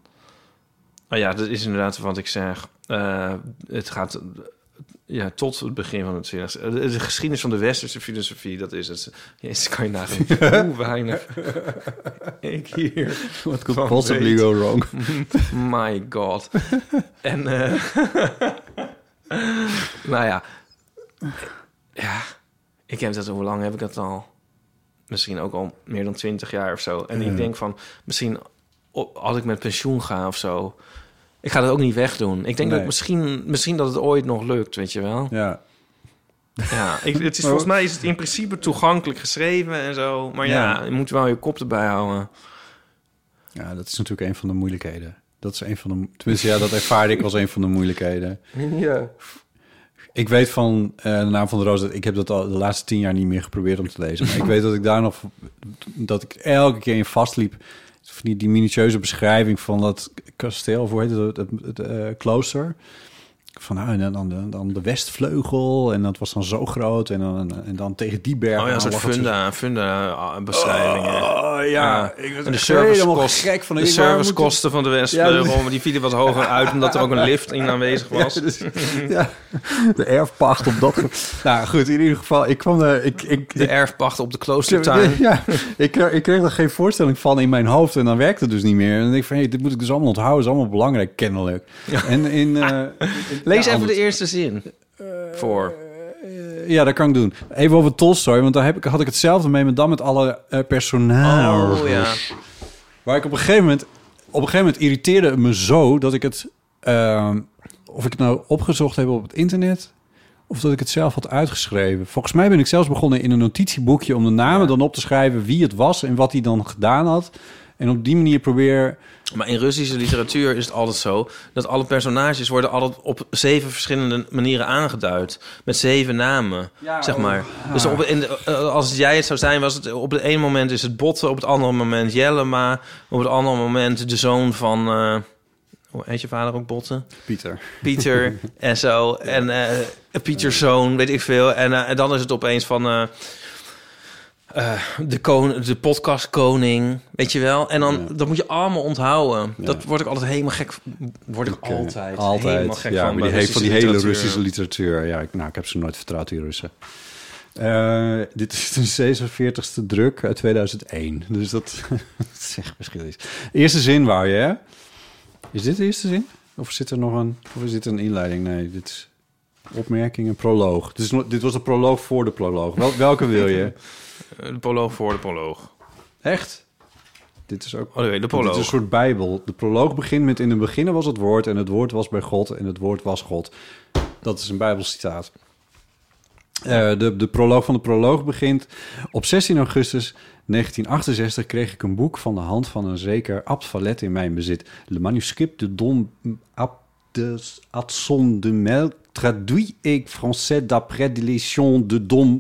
Oh ja, dat is inderdaad wat ik zeg. Uh, het gaat ja, tot het begin van het twintigste. De, de geschiedenis van de westerse filosofie, dat is het. Jezus, kan je nagaan hoe weinig ik hier... What could possibly weet. Go wrong? My god. En, uh, nou ja. Ja, ik heb dat, hoe lang heb ik dat al? Misschien ook al meer dan twintig jaar of zo. En ja. ik denk van, misschien... als ik met pensioen ga of zo... Ik ga dat ook niet wegdoen. Ik denk nee. dat misschien, misschien dat het ooit nog lukt, weet je wel. Ja. Ja, ik, het is, volgens mij is het in principe toegankelijk geschreven en zo. Maar ja, ja, je moet wel je kop erbij houden. Ja, dat is natuurlijk een van de moeilijkheden. Dat is een van de... Tenminste, ja, dat ervaar ik als een van de moeilijkheden. Ja. Ik weet van uh, de Naam van de Roos... dat ik heb dat al de laatste tien jaar niet meer geprobeerd om te lezen. Maar ik weet dat ik daar nog... dat ik elke keer in vastliep... van die, die minutieuze beschrijving van dat kasteel... of hoe heet het? Het, het, het uh, klooster... Van nou, en dan de, dan de Westvleugel. En dat was dan zo groot. En dan, en dan tegen die berg. Oh ja, een soort funda, funda beschrijvingen. Oh, ja. ja. Ik en de servicekosten gek van de, de servicekosten van de Westvleugel. Maar die vielen wat hoger uit, omdat er ook een lift in aanwezig was. Ja, dus, ja. De erfpacht op dat... Nou goed, in ieder geval, ik kwam er... Ik, ik, de ik, erfpacht op de kloostertuin. Ja, ik, ik kreeg er geen voorstelling van in mijn hoofd. En dan werkte het dus niet meer. En dan denk ik van, hey, dit moet ik dus allemaal onthouden. is allemaal belangrijk, kennelijk. Ja. En in... Uh, Lees ja, even anders. De eerste zin uh, voor. Uh, ja, dat kan ik doen. Even over Tolstoy, want daar heb ik, had ik hetzelfde mee, maar dan met alle uh, personages. Oh, ja. Waar ik op een gegeven moment... Op een gegeven moment irriteerde het me zo dat ik het... Uh, of ik het nou opgezocht heb op het internet... of dat ik het zelf had uitgeschreven. Volgens mij ben ik zelfs begonnen in een notitieboekje... om de namen ja. dan op te schrijven wie het was en wat hij dan gedaan had... En op die manier probeer... Maar in Russische literatuur is het altijd zo... dat alle personages worden altijd op zeven verschillende manieren aangeduid. Met zeven namen, ja, zeg maar. Oh, dus op, in de, als jij het zou zijn, was het... op het ene moment is het Botte, op het andere moment Jellema... op het andere moment de zoon van... Uh, hoe heet je vader ook, Botte? Pieter. Pieter en zo. Ja. En uh, Pieters zoon, weet ik veel. En, uh, en dan is het opeens van... Uh, Uh, de, kon, de podcast koning, weet je wel. En dan ja. dat moet je allemaal onthouden. Ja. Dat word ik altijd helemaal gek. Word ik okay. altijd, altijd helemaal gek ja, van. Maar die heeft van die hele Russische literatuur. Ja, ik, nou, ik heb ze nooit vertrouwd, die Russen. Uh, dit is de zesenveertigste druk uit tweeduizend één. Dus dat zegt misschien iets. Eerste zin wou je, hè? Is dit de eerste zin? Of zit er nog een... Of is dit een inleiding? Nee, dit is opmerking en proloog. Dit, is, dit was de proloog voor de proloog. Wel, welke wil je? De proloog voor de proloog. Echt? Dit is ook... Oh nee, de proloog. Dit is een soort bijbel. De proloog begint met... In het begin was het woord en het woord was bij God en het woord was God. Dat is een bijbelcitaat. Uh, de, de proloog van de proloog begint... Op zestien augustus negentien achtenzestig kreeg ik een boek van de hand van een zeker Abt Vallet in mijn bezit. Le manuscrit de Don Abt de Adson de Mel traduit et français d'après de l'édition de Don...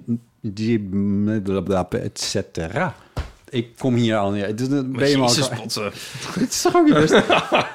et cetera. Ik kom hier al. Ja, dit ben je Jezus, Botte. Dit is toch ook niet best. Oké,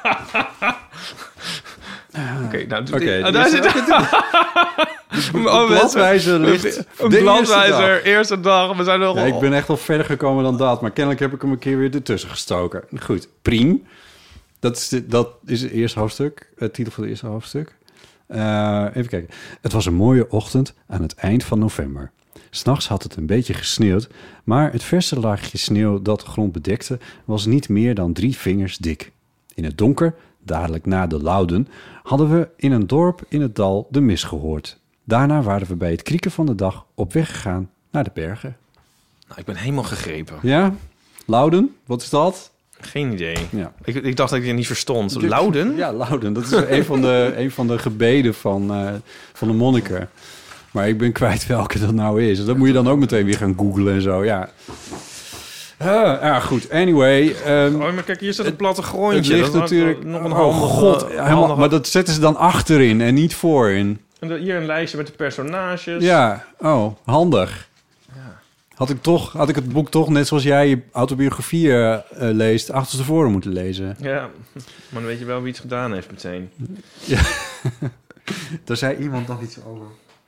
okay, nou, doe okay, dit. Dus, een bladwijzer ligt. Een bladwijzer, eerste dag. We zijn nog... Ja, ik ben echt wel verder gekomen dan dat, maar kennelijk heb ik hem een keer weer ertussen gestoken. Goed, priem. Dat is, de, dat is het eerste hoofdstuk, het titel van het eerste hoofdstuk. Uh, even kijken. Het was een mooie ochtend aan het eind van november. 'S Nachts had het een beetje gesneeuwd, maar het verse laagje sneeuw dat de grond bedekte was niet meer dan drie vingers dik. In het donker, dadelijk na de Louden, hadden we in een dorp in het dal de mis gehoord. Daarna waren we bij het krieken van de dag op weg gegaan naar de bergen. Nou, ik ben helemaal gegrepen. Ja? Louden? Wat is dat? Geen idee. Ja. Ik, ik dacht dat ik je niet verstond. Louden? Ja, Louden. Dat is een van de, een van de gebeden van, uh, van de monniken. Maar ik ben kwijt welke dat nou is. Dat moet je dan ook meteen weer gaan googlen en zo, ja. Uh, ja, goed. Anyway. Um, oh, maar kijk, hier staat een plattegrondje. Het ligt dat natuurlijk... Nog een oh, handige, god. Helemaal, handige... Maar dat zetten ze dan achterin en niet voorin. En hier een lijstje met de personages. Ja, oh, handig. Ja. Had ik, toch, had ik het boek toch, net zoals jij je autobiografie uh, leest, achterstevoren moeten lezen. Ja, maar dan weet je wel wie het gedaan heeft meteen. Ja. Daar zei iemand nog iets over.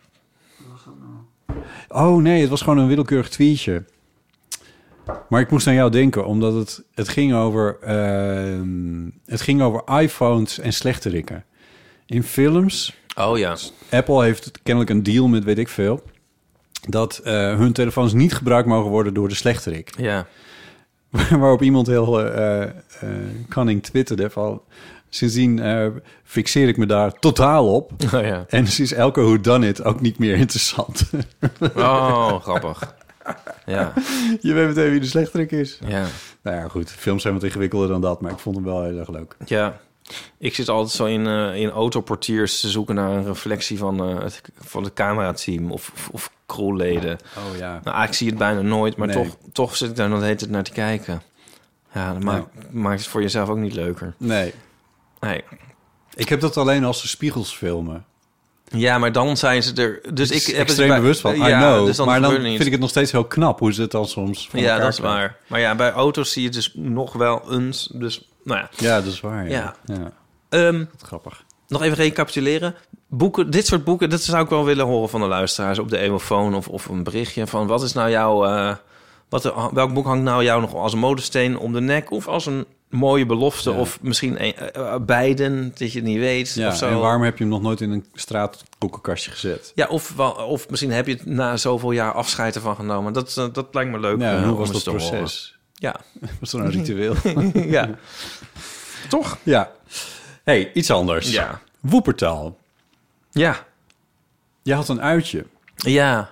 Oh nee, het was gewoon een willekeurig tweetje. Maar ik moest aan jou denken, omdat het, het, ging over, uh, het ging over iPhones en slechterikken. In films... Oh ja. Apple heeft kennelijk een deal met weet ik veel... dat uh, hun telefoons niet gebruikt mogen worden door de slechterik. Ja. Waarop iemand heel uh, uh, cunning twitterde van... Sindsdien uh, fixeer ik me daar totaal op. Oh, ja. En dus is elke whodunit ook niet meer interessant. Oh, grappig. Ja. Je weet meteen wie de slechterik is. Ja. Nou ja, goed. Films zijn wat ingewikkelder dan dat, maar ik vond hem wel heel erg leuk. Ja. Ik zit altijd zo in, uh, in autoportiers te zoeken naar een reflectie van, uh, het, van het camerateam of, of, of crewleden. Oh ja. Nou, eigenlijk zie je het bijna nooit, maar nee. toch, toch zit ik daar nog de hele tijd naar te kijken. Ja, dat maakt, ja. maakt het voor jezelf ook niet leuker. Nee. Nee. Ik heb dat alleen als ze spiegels filmen. Ja, maar dan zijn ze er... Dus ik heb extreem het bij, bewust van, ja, I know. Dus dan maar dan niet. vind ik het nog steeds heel knap hoe ze het dan soms van Ja, dat is krijgen. waar. Maar ja, bij auto's zie je dus nog wel eens. Dus, nou ja. Ja, dat is waar. Ja. Ja. ja. Um, Grappig. Nog even recapituleren. Boeken, dit soort boeken, dat zou ik wel willen horen van de luisteraars op de emofoon of, of een berichtje van wat is nou jouw... Uh, wat, welk boek hangt nou jou nog als een modesteen om de nek of als een mooie belofte ja. of misschien een, uh, beiden, dat je het niet weet. Ja, of zo. En waarom heb je hem nog nooit in een straatboekenkastje gezet? Ja, of, of misschien heb je het na zoveel jaar afscheid ervan genomen. Dat, uh, dat lijkt me leuk. Ja, uh, hoe was dat proces? Ja. Was er een ritueel? Ja. Toch? Ja. Hey, iets anders. Ja. Woepertaal. Ja. Je had een uitje. Ja.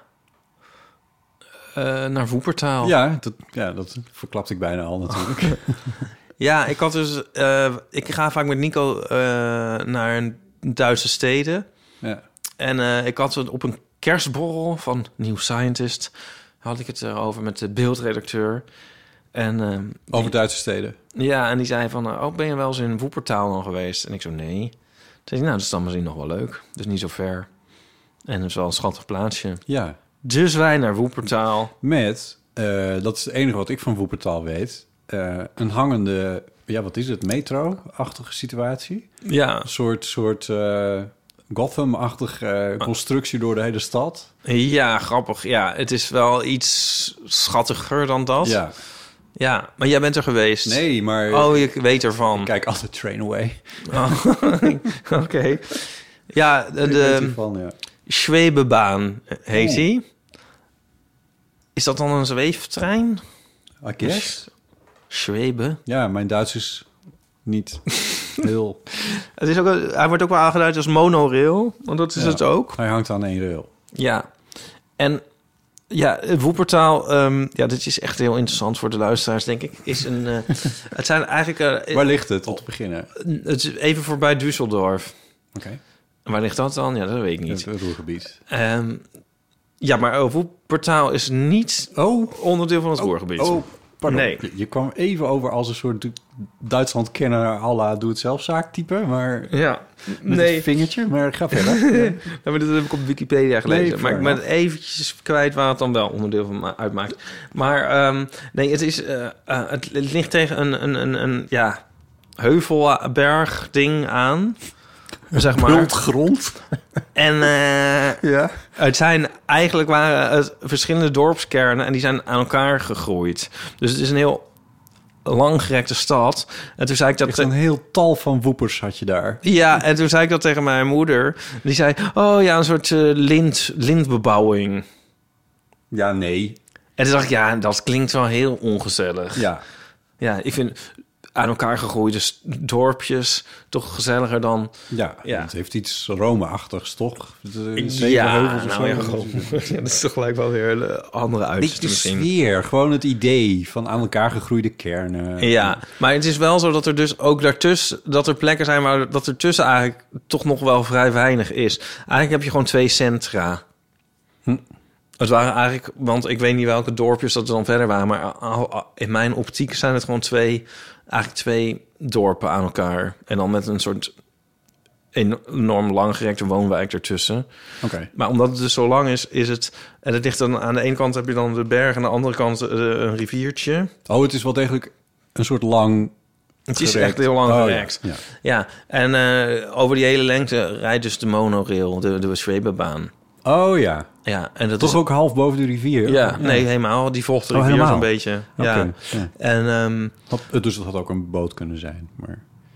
Uh, naar Woepertaal. Ja dat, ja, dat verklapte ik bijna al natuurlijk. Ja, ik had dus... Uh, ik ga vaak met Nico uh, naar een Duitse steden. Ja. En uh, ik had het op een kerstborrel van New Scientist... had ik het erover met de beeldredacteur. En, uh, over die, Duitse steden? Ja, en die zei van... Uh, oh, ben je wel eens in Woepertaal dan geweest? En ik zo, nee. Toen zei hij, nou, dat is dan misschien nog wel leuk. Dus niet zo ver. En het is wel een schattig plaatsje. Ja. Dus wij naar Woepertaal. Met, uh, dat is het enige wat ik van Woepertaal weet... Uh, een hangende, ja, wat is het, metro-achtige situatie? Ja. Een soort, soort uh, Gotham-achtige uh, constructie door de hele stad. Ja, grappig. Ja, het is wel iets schattiger dan dat. Ja. Ja, maar jij bent er geweest. Nee, maar... Oh, je weet ervan. Ik kijk altijd Trainaway. Oh, Oké. Okay. Ja, de, de ja. Schwebebaan heet die. Is dat dan een zweeftrein? I guess. Schweben? Ja, mijn Duits is niet heel... Het is ook, hij wordt ook wel aangeduid als monorail, want dat is ja, het ook. Hij hangt aan één rail. Ja. En ja, Woepertaal, um, ja, dit is echt heel interessant voor de luisteraars, denk ik. Is een, uh, het zijn eigenlijk... Uh, Waar ligt het, om te beginnen? Het is even voorbij Düsseldorf. Oké. Okay. Waar ligt dat dan? Ja, dat weet ik niet. Het Ruhrgebied. Um, ja, maar uh, Woepertaal is niet oh. onderdeel van het oh. Ruhrgebied. Oh. Pardon. Nee. Je, je kwam even over als een soort Duitsland-kenner à la doe-het-zelf-zaak type, maar ja. met nee. een vingertje, maar ga verder. Ja. Ja, maar dat heb ik op Wikipedia gelezen. Nee, maar ik ben eventjes kwijt waar het dan wel onderdeel van uitmaakt. Maar um, nee, het, is, uh, uh, het, het ligt tegen een, een, een, een ja, heuvelberg ding aan. Zeg maar. Bultgrond. En uh, ja. het zijn eigenlijk waren het verschillende dorpskernen en die zijn aan elkaar gegroeid. Dus het is een heel langgerekte stad. En toen zei ik dat echt een heel tal van woepers had je daar. Ja, en toen zei ik dat tegen mijn moeder. Die zei: oh ja, een soort uh, lint, lintbebouwing. Ja, nee. En toen dacht ik: ja, dat klinkt wel heel ongezellig. Ja. Ja, ik vind aan elkaar gegroeide dorpjes toch gezelliger dan... Ja, ja. Het heeft iets Rome-achtigs, toch? Ja, nou ja, ja, dat is toch gelijk wel weer een andere uitzicht misschien. Niet de sfeer, gewoon het idee van aan elkaar gegroeide kernen. Ja, maar het is wel zo dat er dus ook daartussen... dat er plekken zijn waar dat er tussen eigenlijk toch nog wel vrij weinig is. Eigenlijk heb je gewoon twee centra. Hm. Het waren eigenlijk... want ik weet niet welke dorpjes dat er dan verder waren... maar in mijn optiek zijn het gewoon twee... eigenlijk twee dorpen aan elkaar. En dan met een soort enorm langgerekte woonwijk ertussen. Okay. Maar omdat het dus zo lang is, is het... en het ligt dan aan de ene kant heb je dan de berg... en aan de andere kant uh, een riviertje. Oh, het is wel degelijk een soort lang... Het is gerekt. Echt heel lang oh, gerekt. Ja, ja. ja. En uh, over die hele lengte rijdt dus de monorail, de, de Schwebebaan. Oh ja. Ja, en dat toch is ook half boven de rivier? Ja, ja. Nee, helemaal. Die volgt de rivier oh, zo'n beetje. Okay. Ja. ja. En, um... had, dus het had ook een boot kunnen zijn, maar...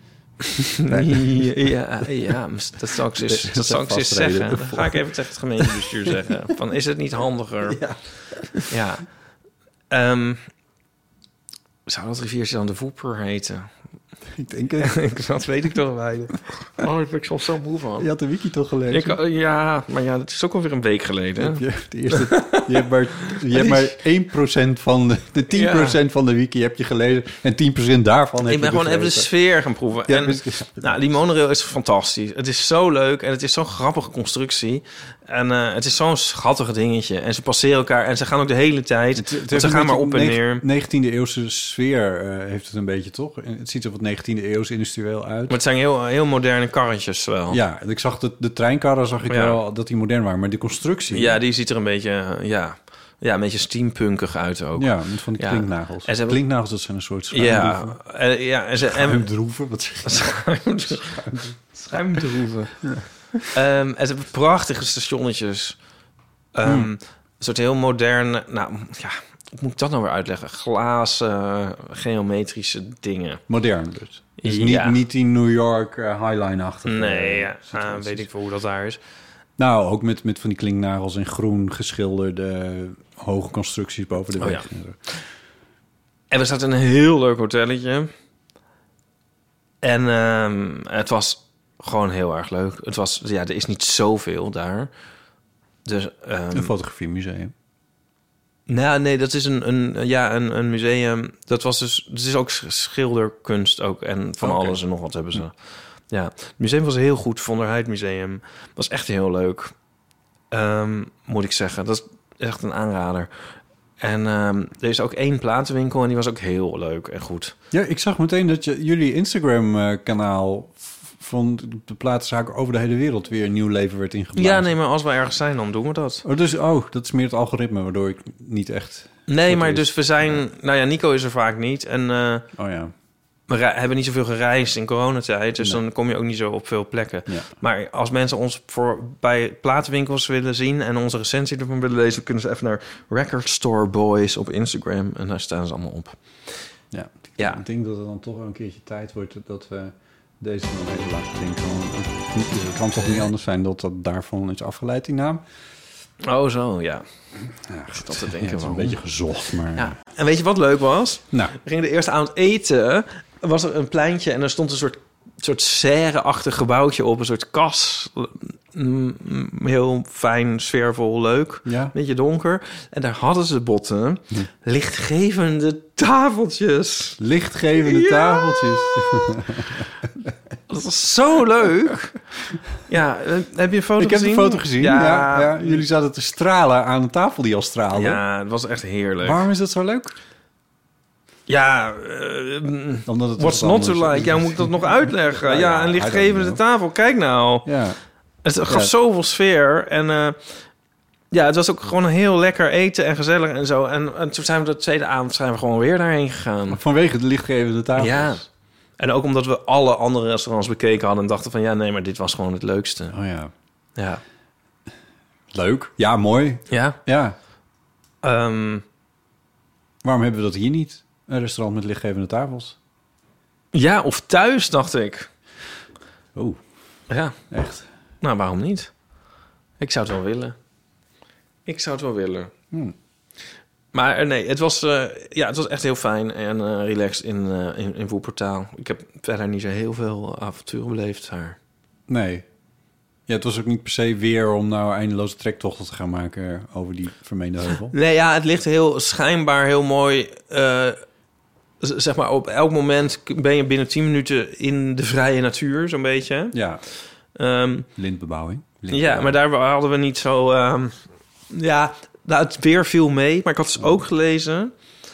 ja, ja, dat zal ik eens, dat zal ik eens zeggen. Dan ga ik even tegen het gemeentebestuur zeggen. Van, is het niet handiger? Ja. Ja. Um, zou dat riviertje dan de Woeper heten? Ik denk het. Dat weet ik toch wel. Oh, daar ben ik soms zo moe van. Je had de wiki toch gelezen? Ik, ja, maar ja, dat is ook alweer een week geleden. Je, de eerste, je hebt maar, je hebt maar één procent van de, de tien procent ja. van de wiki heb je gelezen. En tien procent daarvan heb je Ik ben gewoon begrepen. even de sfeer gaan proeven. Ja, en, nou, die monorail is fantastisch. Het is zo leuk en het is zo'n grappige constructie. En uh, het is zo'n schattig dingetje. En ze passeren elkaar en ze gaan ook de hele tijd. Het, het ze gaan maar op en neer. negentiende eeuwse sfeer uh, heeft het een beetje, toch? Het ziet er wat negentiende eeuws industrieel uit. Maar het zijn heel, heel moderne karretjes wel. Ja, ik zag de, de treinkarren, zag ik ja. wel dat die modern waren. Maar de constructie... Ja, die ziet er een beetje... Ja, ja een beetje steampunkig uit ook. Ja, met van die ja. klinknagels. En ze hebben... Klinknagels, dat zijn een soort schuimdroeven. Ja, uh, ja en ze... Schuimdroeven? Wat zeg je? Schuimdroeven. Ja. Um, en ze hebben prachtige stationnetjes. Um, hmm. Een soort heel moderne... Nou, ja, hoe moet ik dat nou weer uitleggen? Glazen, uh, geometrische dingen. Modern dus. Dus ja. niet, niet die New York uh, Highline-achtige... Nee, ja. uh, weet ik veel hoe dat daar is. Nou, ook met, met van die klinknagels in groen geschilderde hoge constructies boven de oh, weg. Ja. En er staat een heel leuk hotelletje. En um, het was... Gewoon heel erg leuk. Het was, ja, er is niet zoveel daar. Dus, um, een fotografiemuseum. Nou, nee, dat is een, een, ja, een, een museum. Dat was dus, het is ook schilderkunst ook. En van okay. alles en nog wat hebben ze. Ja, het museum was heel goed. Von der Heydt Museum. Was echt heel leuk. Um, moet ik zeggen. Dat is echt een aanrader. En um, er is ook één platenwinkel en die was ook heel leuk en goed. Ja, ik zag meteen dat je, jullie Instagram-kanaal... van de platenzaken over de hele wereld weer een nieuw leven werd ingeblazen. Ja, nee, maar als we ergens zijn, dan doen we dat. Oh, dus, oh, dat is meer het algoritme, waardoor ik niet echt... Nee, maar dus we zijn... Ja. Nou ja, Nico is er vaak niet. En uh, oh ja. we re- hebben niet zoveel gereisd in coronatijd. Dus nee. dan kom je ook niet zo op veel plekken. Ja. Maar als mensen ons voor bij platenwinkels willen zien... en onze recensie ervan willen lezen... kunnen ze even naar Record Store Boys op Instagram. En daar staan ze allemaal op. Ja, ja. Ik denk dat het dan toch wel een keertje tijd wordt... dat we deze nog even laten klinken. Het kan toch niet anders zijn dat dat daarvan is afgeleid, die naam? Oh, zo, ja. Ja, goed. Dat te denken. Ja, het is een beetje gezocht, maar... Ja. En weet je wat leuk was? Nou. We gingen de eerste avond eten. Was er een pleintje en er stond een soort, soort serre-achtig gebouwtje op. Een soort kas. Mm, heel fijn, sfeervol, leuk. Ja. Beetje donker. En daar hadden ze botten. Hm. Lichtgevende tafeltjes. Lichtgevende ja. tafeltjes. Dat was zo leuk. Ja, heb je een foto ik gezien? Ik heb de foto gezien, ja. ja, ja. Jullie zaten te stralen aan een tafel die al straalde. Ja, het was echt heerlijk. Waarom is dat zo leuk? Ja, uh, Omdat het what's not to like? Ja, moet ik dat nog uitleggen? Ja, ja, een lichtgevende tafel. Kijk nou. Ja. Het gaf ja. zoveel sfeer. En uh, ja, het was ook gewoon een heel lekker eten en gezellig en zo. En, en toen zijn we de tweede avond zijn we gewoon weer daarheen gegaan. Vanwege de lichtgevende tafels? Ja. En ook omdat we alle andere restaurants bekeken hadden... en dachten van, ja, nee, maar dit was gewoon het leukste. Oh ja. Ja. Leuk. Ja, mooi. Ja. Ja. Um, Waarom hebben we dat hier niet? Een restaurant met lichtgevende tafels? Ja, of thuis, dacht ik. Oh. Ja. Echt? Nou, waarom niet? Ik zou het wel willen. Ik zou het wel willen. Hmm. Maar nee, het was, uh, ja, het was echt heel fijn en uh, relaxed in, uh, in, in Woepertaal. Ik heb verder niet zo heel veel avonturen beleefd daar. Nee. Ja, het was ook niet per se weer om nou eindeloze trektochten te gaan maken over die vermeende heuvel. Nee, ja, het ligt heel schijnbaar heel mooi. Uh, zeg maar, op elk moment ben je binnen tien minuten in de vrije natuur, zo'n beetje. Ja. Um, Lintbebouwing. Ja, maar daar hadden we niet zo... Um, ja... Nou, het weer viel mee, maar ik had dus ook gelezen...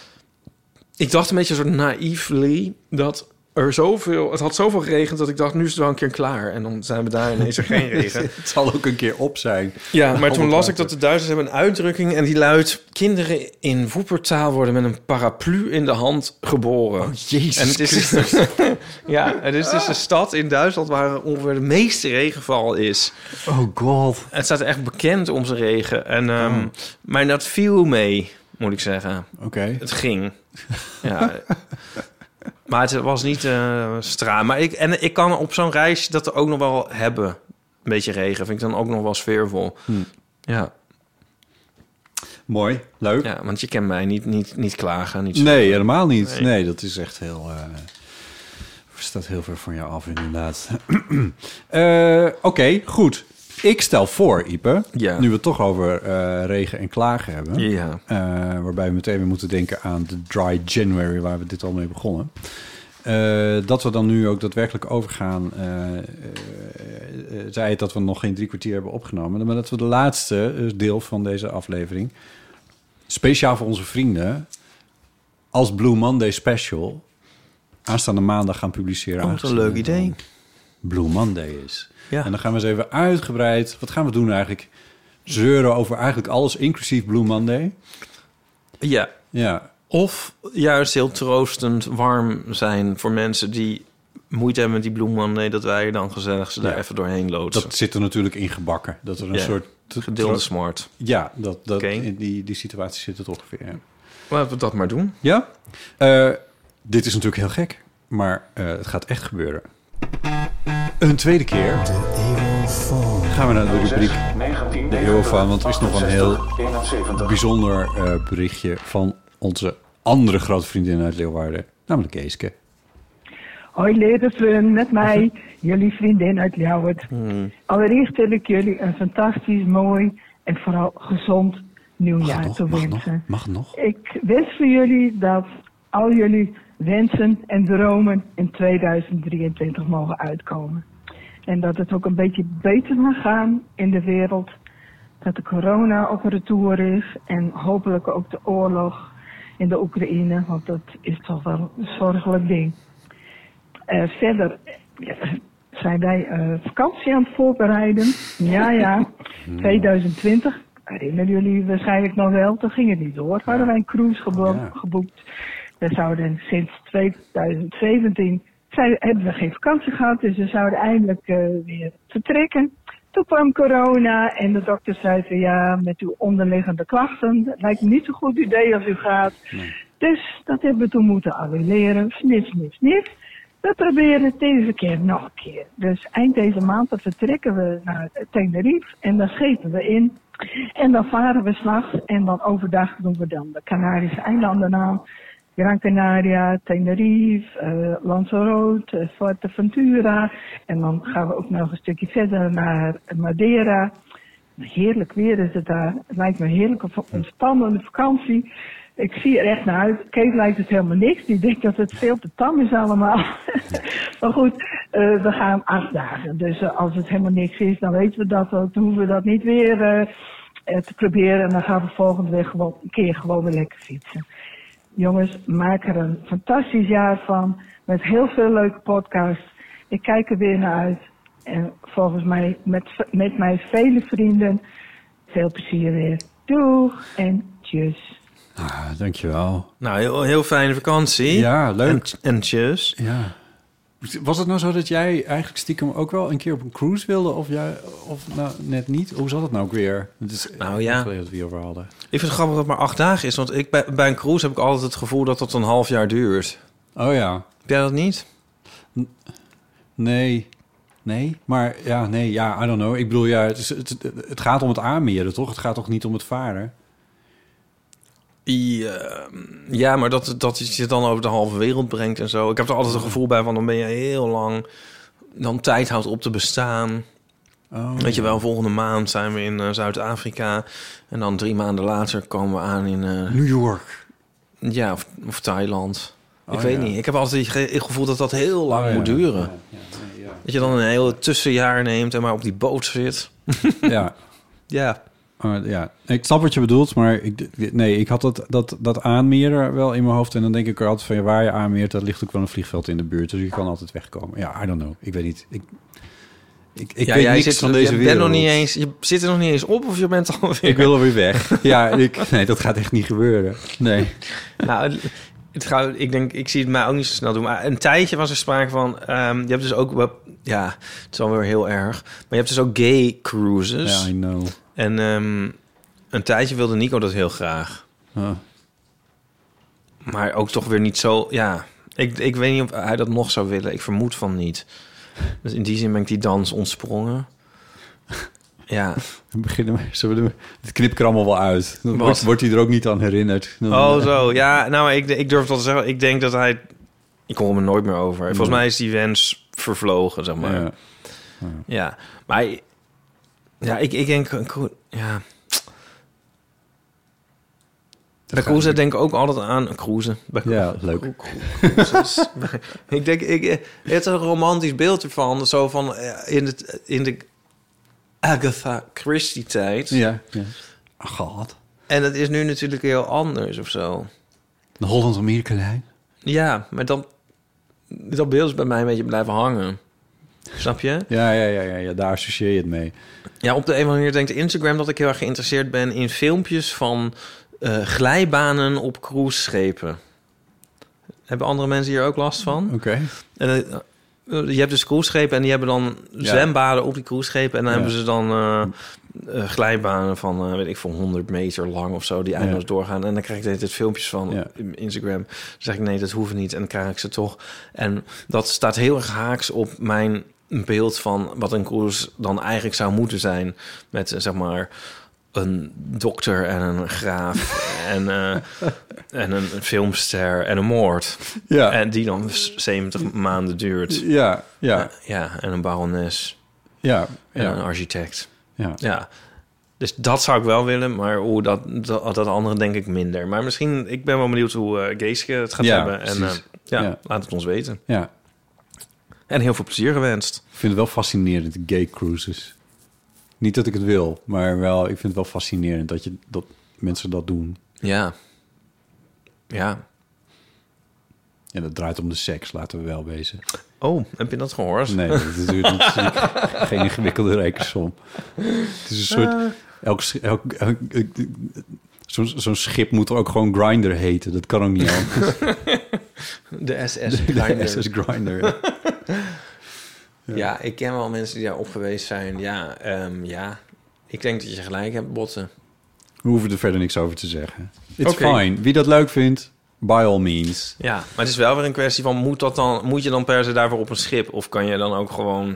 Ik dacht een beetje soort naïefly... dat er zoveel... Het had zoveel geregend dat ik dacht... nu is het wel een keer klaar. En dan zijn we daar en is er geen regen. Het zal ook een keer op zijn. Ja, maar toen las ik dat de Duitsers hebben een uitdrukking... en die luidt... Kinderen in Woepertaal worden met een paraplu in de hand geboren. Oh, jezus en het is Ja, het is dus de stad in Duitsland... waar ongeveer de meeste regenval is. Oh god. Het staat echt bekend om zijn regen. En, um, oh. Maar dat viel mee, moet ik zeggen. Oké. Okay. Het ging. Ja. Maar het was niet uh, straal. Maar ik, en ik kan op zo'n reis dat er ook nog wel hebben. Een beetje regen. Vind ik dan ook nog wel sfeervol. Hm. Ja. Mooi. Leuk. Ja, want je kent mij niet, niet, niet klagen. Niet nee, helemaal niet. Nee. nee, dat is echt heel... Uh, staat heel ver van je af, inderdaad. uh, Oké, okay, goed. Ik stel voor, Ipe, ja. nu we het toch over uh, regen en klagen hebben... Ja. Uh, waarbij we meteen weer moeten denken aan de Dry January... waar we dit al mee begonnen. Uh, dat we dan nu ook daadwerkelijk overgaan... Uh, uh, zei het dat we nog geen drie kwartier hebben opgenomen. Maar dat we de laatste uh, deel van deze aflevering... speciaal voor onze vrienden... als Blue Monday special... aanstaande maandag gaan publiceren. Oh, wat een leuk idee. Blue Monday is. Ja. En dan gaan we eens even uitgebreid... Wat gaan we doen eigenlijk? Zeuren over eigenlijk alles, inclusief Blue Monday. Ja. Ja. Of juist heel troostend warm zijn voor mensen die moeite hebben met die Blue Monday... dat wij er dan gezellig ze daar Ja. even doorheen loodsen. Dat zit er natuurlijk in gebakken. Dat er een Ja. soort... Gedeelde smart. Ja, dat, dat, Oké. in die, die situatie zit het ongeveer. Ja. Laten we dat maar doen. Ja? Uh, dit is natuurlijk heel gek, maar uh, het gaat echt gebeuren. Een tweede keer gaan we naar de rubriek de Eeuwenfoon, want er is nog een heel bijzonder uh, berichtje van onze andere grote vriendin uit Leeuwarden, namelijk Geeske. Hoi Leerden, met mij, jullie vriendin uit Ljouwert. Hmm. Allereerst wil ik jullie een fantastisch, mooi en vooral gezond nieuwjaar nog, te mag wensen. Nog, mag nog? Ik wens voor jullie dat al jullie wensen en dromen in tweeduizend drieëntwintig mogen uitkomen. En dat het ook een beetje beter mag gaan in de wereld. Dat de corona op retour is en hopelijk ook de oorlog in de Oekraïne, want dat is toch wel een zorgelijk ding. Uh, verder ja, zijn wij uh, vakantie aan het voorbereiden. Ja, ja, tweeduizend twintig. Herinneren jullie waarschijnlijk nog wel. Toen ging het niet door. Hadden wij een cruise gebo- ja. geboekt. We zouden sinds tweeduizend zeventien zijn, hebben we geen vakantie gehad. Dus we zouden eindelijk uh, weer vertrekken. Toen kwam corona en de dokter zei van ja, met uw onderliggende klachten. Het lijkt me niet zo'n goed idee als u gaat. Nee. Dus dat hebben we toen moeten annuleren. Snif, snif, snif. We proberen het deze keer nog een keer. Dus eind deze maand vertrekken we naar Tenerife en dan schepen we in. En dan varen we 's nachts en dan overdag doen we dan de Canarische eilanden aan. Gran Canaria, Tenerife, uh, Lanzarote, uh, Fuerteventura. En dan gaan we ook nog een stukje verder naar Madeira. Heerlijk weer is het daar. Het lijkt me heerlijk op een spannende vakantie. Ik zie er echt naar uit. Kate lijkt het helemaal niks. Die denkt dat het veel te tam is allemaal. Maar goed, uh, we gaan acht dagen. Dus uh, als het helemaal niks is, dan weten we dat ook. Dan hoeven we dat niet weer uh, te proberen. En dan gaan we volgende week gewoon een keer gewoon weer lekker fietsen. Jongens, maak er een fantastisch jaar van. Met heel veel leuke podcasts. Ik kijk er weer naar uit. En volgens mij met, met mijn vele vrienden. Veel plezier weer. Doeg en tjus. Ah, dankjewel. Nou, heel, heel fijne vakantie. Ja, leuk. En, en tjus. Ja. Was het nou zo dat jij eigenlijk stiekem ook wel een keer op een cruise wilde? Of, jij, of nou, net niet? Hoe zat het nou ook weer? Het is nou ja. Dat we over hadden. Ik vind het grappig dat het maar acht dagen is. Want ik, bij, bij een cruise heb ik altijd het gevoel dat dat een half jaar duurt. Oh ja. Heb jij dat niet? N- nee. Nee, maar ja, nee, ja, I don't know. Ik bedoel, ja, het, is, het, het gaat om het aanmeren, toch? Het gaat toch niet om het varen? Ja, ja, maar dat, dat je dan over de halve wereld brengt en zo. Ik heb er altijd een gevoel bij van, dan ben je heel lang... dan tijd houdt op te bestaan. Oh, Weet je wel, volgende maand zijn we in uh, Zuid-Afrika... en dan drie maanden later komen we aan in... Uh, New York. Ja, of, of Thailand. Oh, ik weet ja. niet. Ik heb altijd het gevoel dat dat heel lang oh, moet ja. duren. Ja, ja, ja, ja. Dat je dan een hele tussenjaar neemt en maar op die boot zit. Ja. Ja. Uh, ja, ik snap wat je bedoelt, maar ik, nee, ik had dat, dat, dat aanmeren wel in mijn hoofd. En dan denk ik er altijd van, ja, waar je aanmeert, dat ligt ook wel een vliegveld in de buurt. Dus je kan altijd wegkomen. Ja, I don't know. Ik weet niet. Ik, ik, ik ja, weet jij niks zit, van deze je wereld. Bent nog niet eens, je zit er nog niet eens op of je bent alweer... Ik wil alweer weg. Ja, ik, nee, dat gaat echt niet gebeuren. Nee. Nou, het gaat, ik denk, ik zie het mij ook niet zo snel doen. Maar een tijdje was er sprake van... Um, je hebt dus ook... Ja, het is wel weer heel erg. Maar je hebt dus ook gay cruises. Ja, I know. En... Um, een tijdje wilde Nico dat heel graag. Huh. Maar ook toch weer niet zo... Ja, ik, ik weet niet of hij dat nog zou willen. Ik vermoed van niet. Dus in die zin ben ik die dans ontsprongen. Ja. We beginnen met... Zullen we het knip ik er allemaal wel uit. Dan wordt, wordt hij er ook niet aan herinnerd. Dan, oh, zo. Ja, nou, ik, ik durf dat te zeggen. Ik denk dat hij... Ik hoor hem er nooit meer over. Volgens mij is die wens vervlogen, zeg maar. Ja. Ja. ja. Maar... Ja, ik, ik denk... Ja... Bij cruisen denk ik ook altijd aan cruisen. Bij ja, leuk. Cruises. ik denk, ik, het is een romantisch beeld ervan. Zo van in, het, in de Agatha Christie tijd. Ja, ja. Oh, God. En dat is nu natuurlijk heel anders of zo. De Holland-Amerika-lijn. Ja, maar dan... Dat beeld is bij mij een beetje blijven hangen. Snap je? Ja, ja, ja, ja, ja, daar associeer je het mee. Ja, op de een of andere manier denkt Instagram dat ik heel erg geïnteresseerd ben in filmpjes van uh, glijbanen op cruiseschepen. Hebben andere mensen hier ook last van? Oké. Okay. En uh, je hebt dus cruiseschepen en die hebben dan ja. zwembaden op die cruiseschepen. En dan ja. hebben ze dan uh, uh, glijbanen van, uh, weet ik veel, honderd meter lang of zo, die eindeloos ja. doorgaan. En dan krijg ik dit filmpjes van ja. Instagram. Dan zeg ik, nee, dat hoeft niet. En dan krijg ik ze toch. En dat staat heel erg haaks op mijn beeld van wat een cruise dan eigenlijk zou moeten zijn. Met, zeg maar, een dokter en een graaf en, uh, en een filmster en een moord. Ja. En die dan zeventig maanden duurt. Ja, ja. Uh, ja, en een barones. Ja, en ja. een architect. Ja. ja. Dus dat zou ik wel willen, maar hoe dat, dat, dat andere denk ik minder. Maar misschien, ik ben wel benieuwd hoe uh, Geeske het gaat ja, hebben. En uh, ja, ja, laat het ons weten. Ja. En heel veel plezier gewenst. Ik vind het wel fascinerend, gay cruises. Niet dat ik het wil, maar wel, ik vind het wel fascinerend dat, je, dat mensen dat doen. Ja. Ja. En dat draait om de seks, laten we wel wezen. Oh, heb je dat gehoord? Nee, dat is natuurlijk geen ingewikkelde rekensom. Het is een soort... Uh. Elk, elk, elk, elk, zo'n, zo'n schip moet er ook gewoon Grindr heten. Dat kan ook niet anders. De S S Grindr. De S S Grindr, ja. Ja. Ja, ik ken wel mensen die daar op geweest zijn. Ja, um, ja. Ik denk dat je gelijk hebt, Botten. We hoeven er verder niks over te zeggen. It's okay. Fine. Wie dat leuk vindt, by all means. Ja, maar het is wel weer een kwestie van... Moet, dat dan, moet je dan per se daarvoor op een schip? Of kan je dan ook gewoon...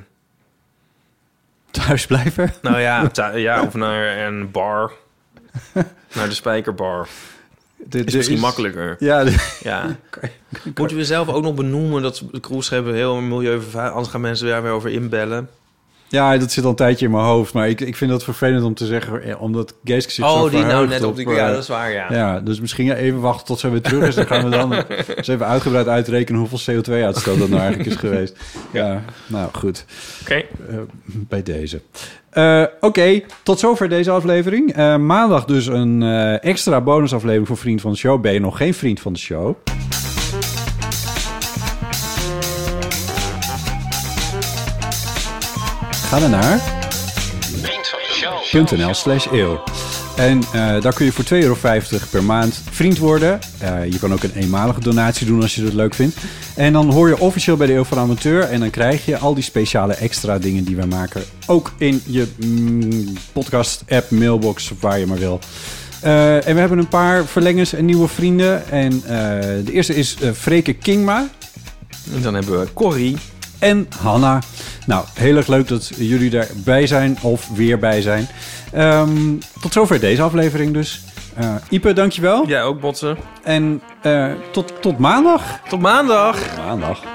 thuis blijven? Nou ja, thu- ja of naar een bar. Naar de Spijkerbar. De, is misschien is... makkelijker. Ja. De... ja. Moeten we zelf ook nog benoemen dat de cruiseschepen heel milieuvervuilend... Anders gaan mensen daar weer over inbellen. Ja, dat zit al een tijdje in mijn hoofd. Maar ik, ik vind dat vervelend om te zeggen... Omdat Geeske zich oh, zo die nou net op, op die... Ja, dat is waar, ja. Ja, dus misschien even wachten tot ze weer terug is. Dan gaan we dan eens even uitgebreid uitrekenen... hoeveel C O twee uitstoot dat nou eigenlijk is geweest. Ja, ja nou goed. Oké. Okay. Uh, bij deze. Uh, Oké, okay, tot zover deze aflevering. Uh, maandag dus een uh, extra bonusaflevering voor Vriend van de Show. Ben je nog geen vriend van de show? Ga dan naar vriendvandeshow.nl slash eeuw. En uh, daar kun je voor twee euro vijftig per maand vriend worden. Uh, je kan ook een eenmalige donatie doen als je dat leuk vindt. En dan hoor je officieel bij de Eeuw van Amateur. En dan krijg je al die speciale extra dingen die wij maken. Ook in je mm, podcast-app, mailbox, of waar je maar wil. Uh, en we hebben een paar verlengers en nieuwe vrienden. En uh, de eerste is uh, Freke Kingma. En dan hebben we Corrie. En Hanna. Nou, heel erg leuk dat jullie erbij zijn of weer bij zijn. Um, tot zover deze aflevering dus. Uh, Ipe, dankjewel. Jij ook, Botsen. En uh, tot, tot maandag. Tot maandag. Tot maandag.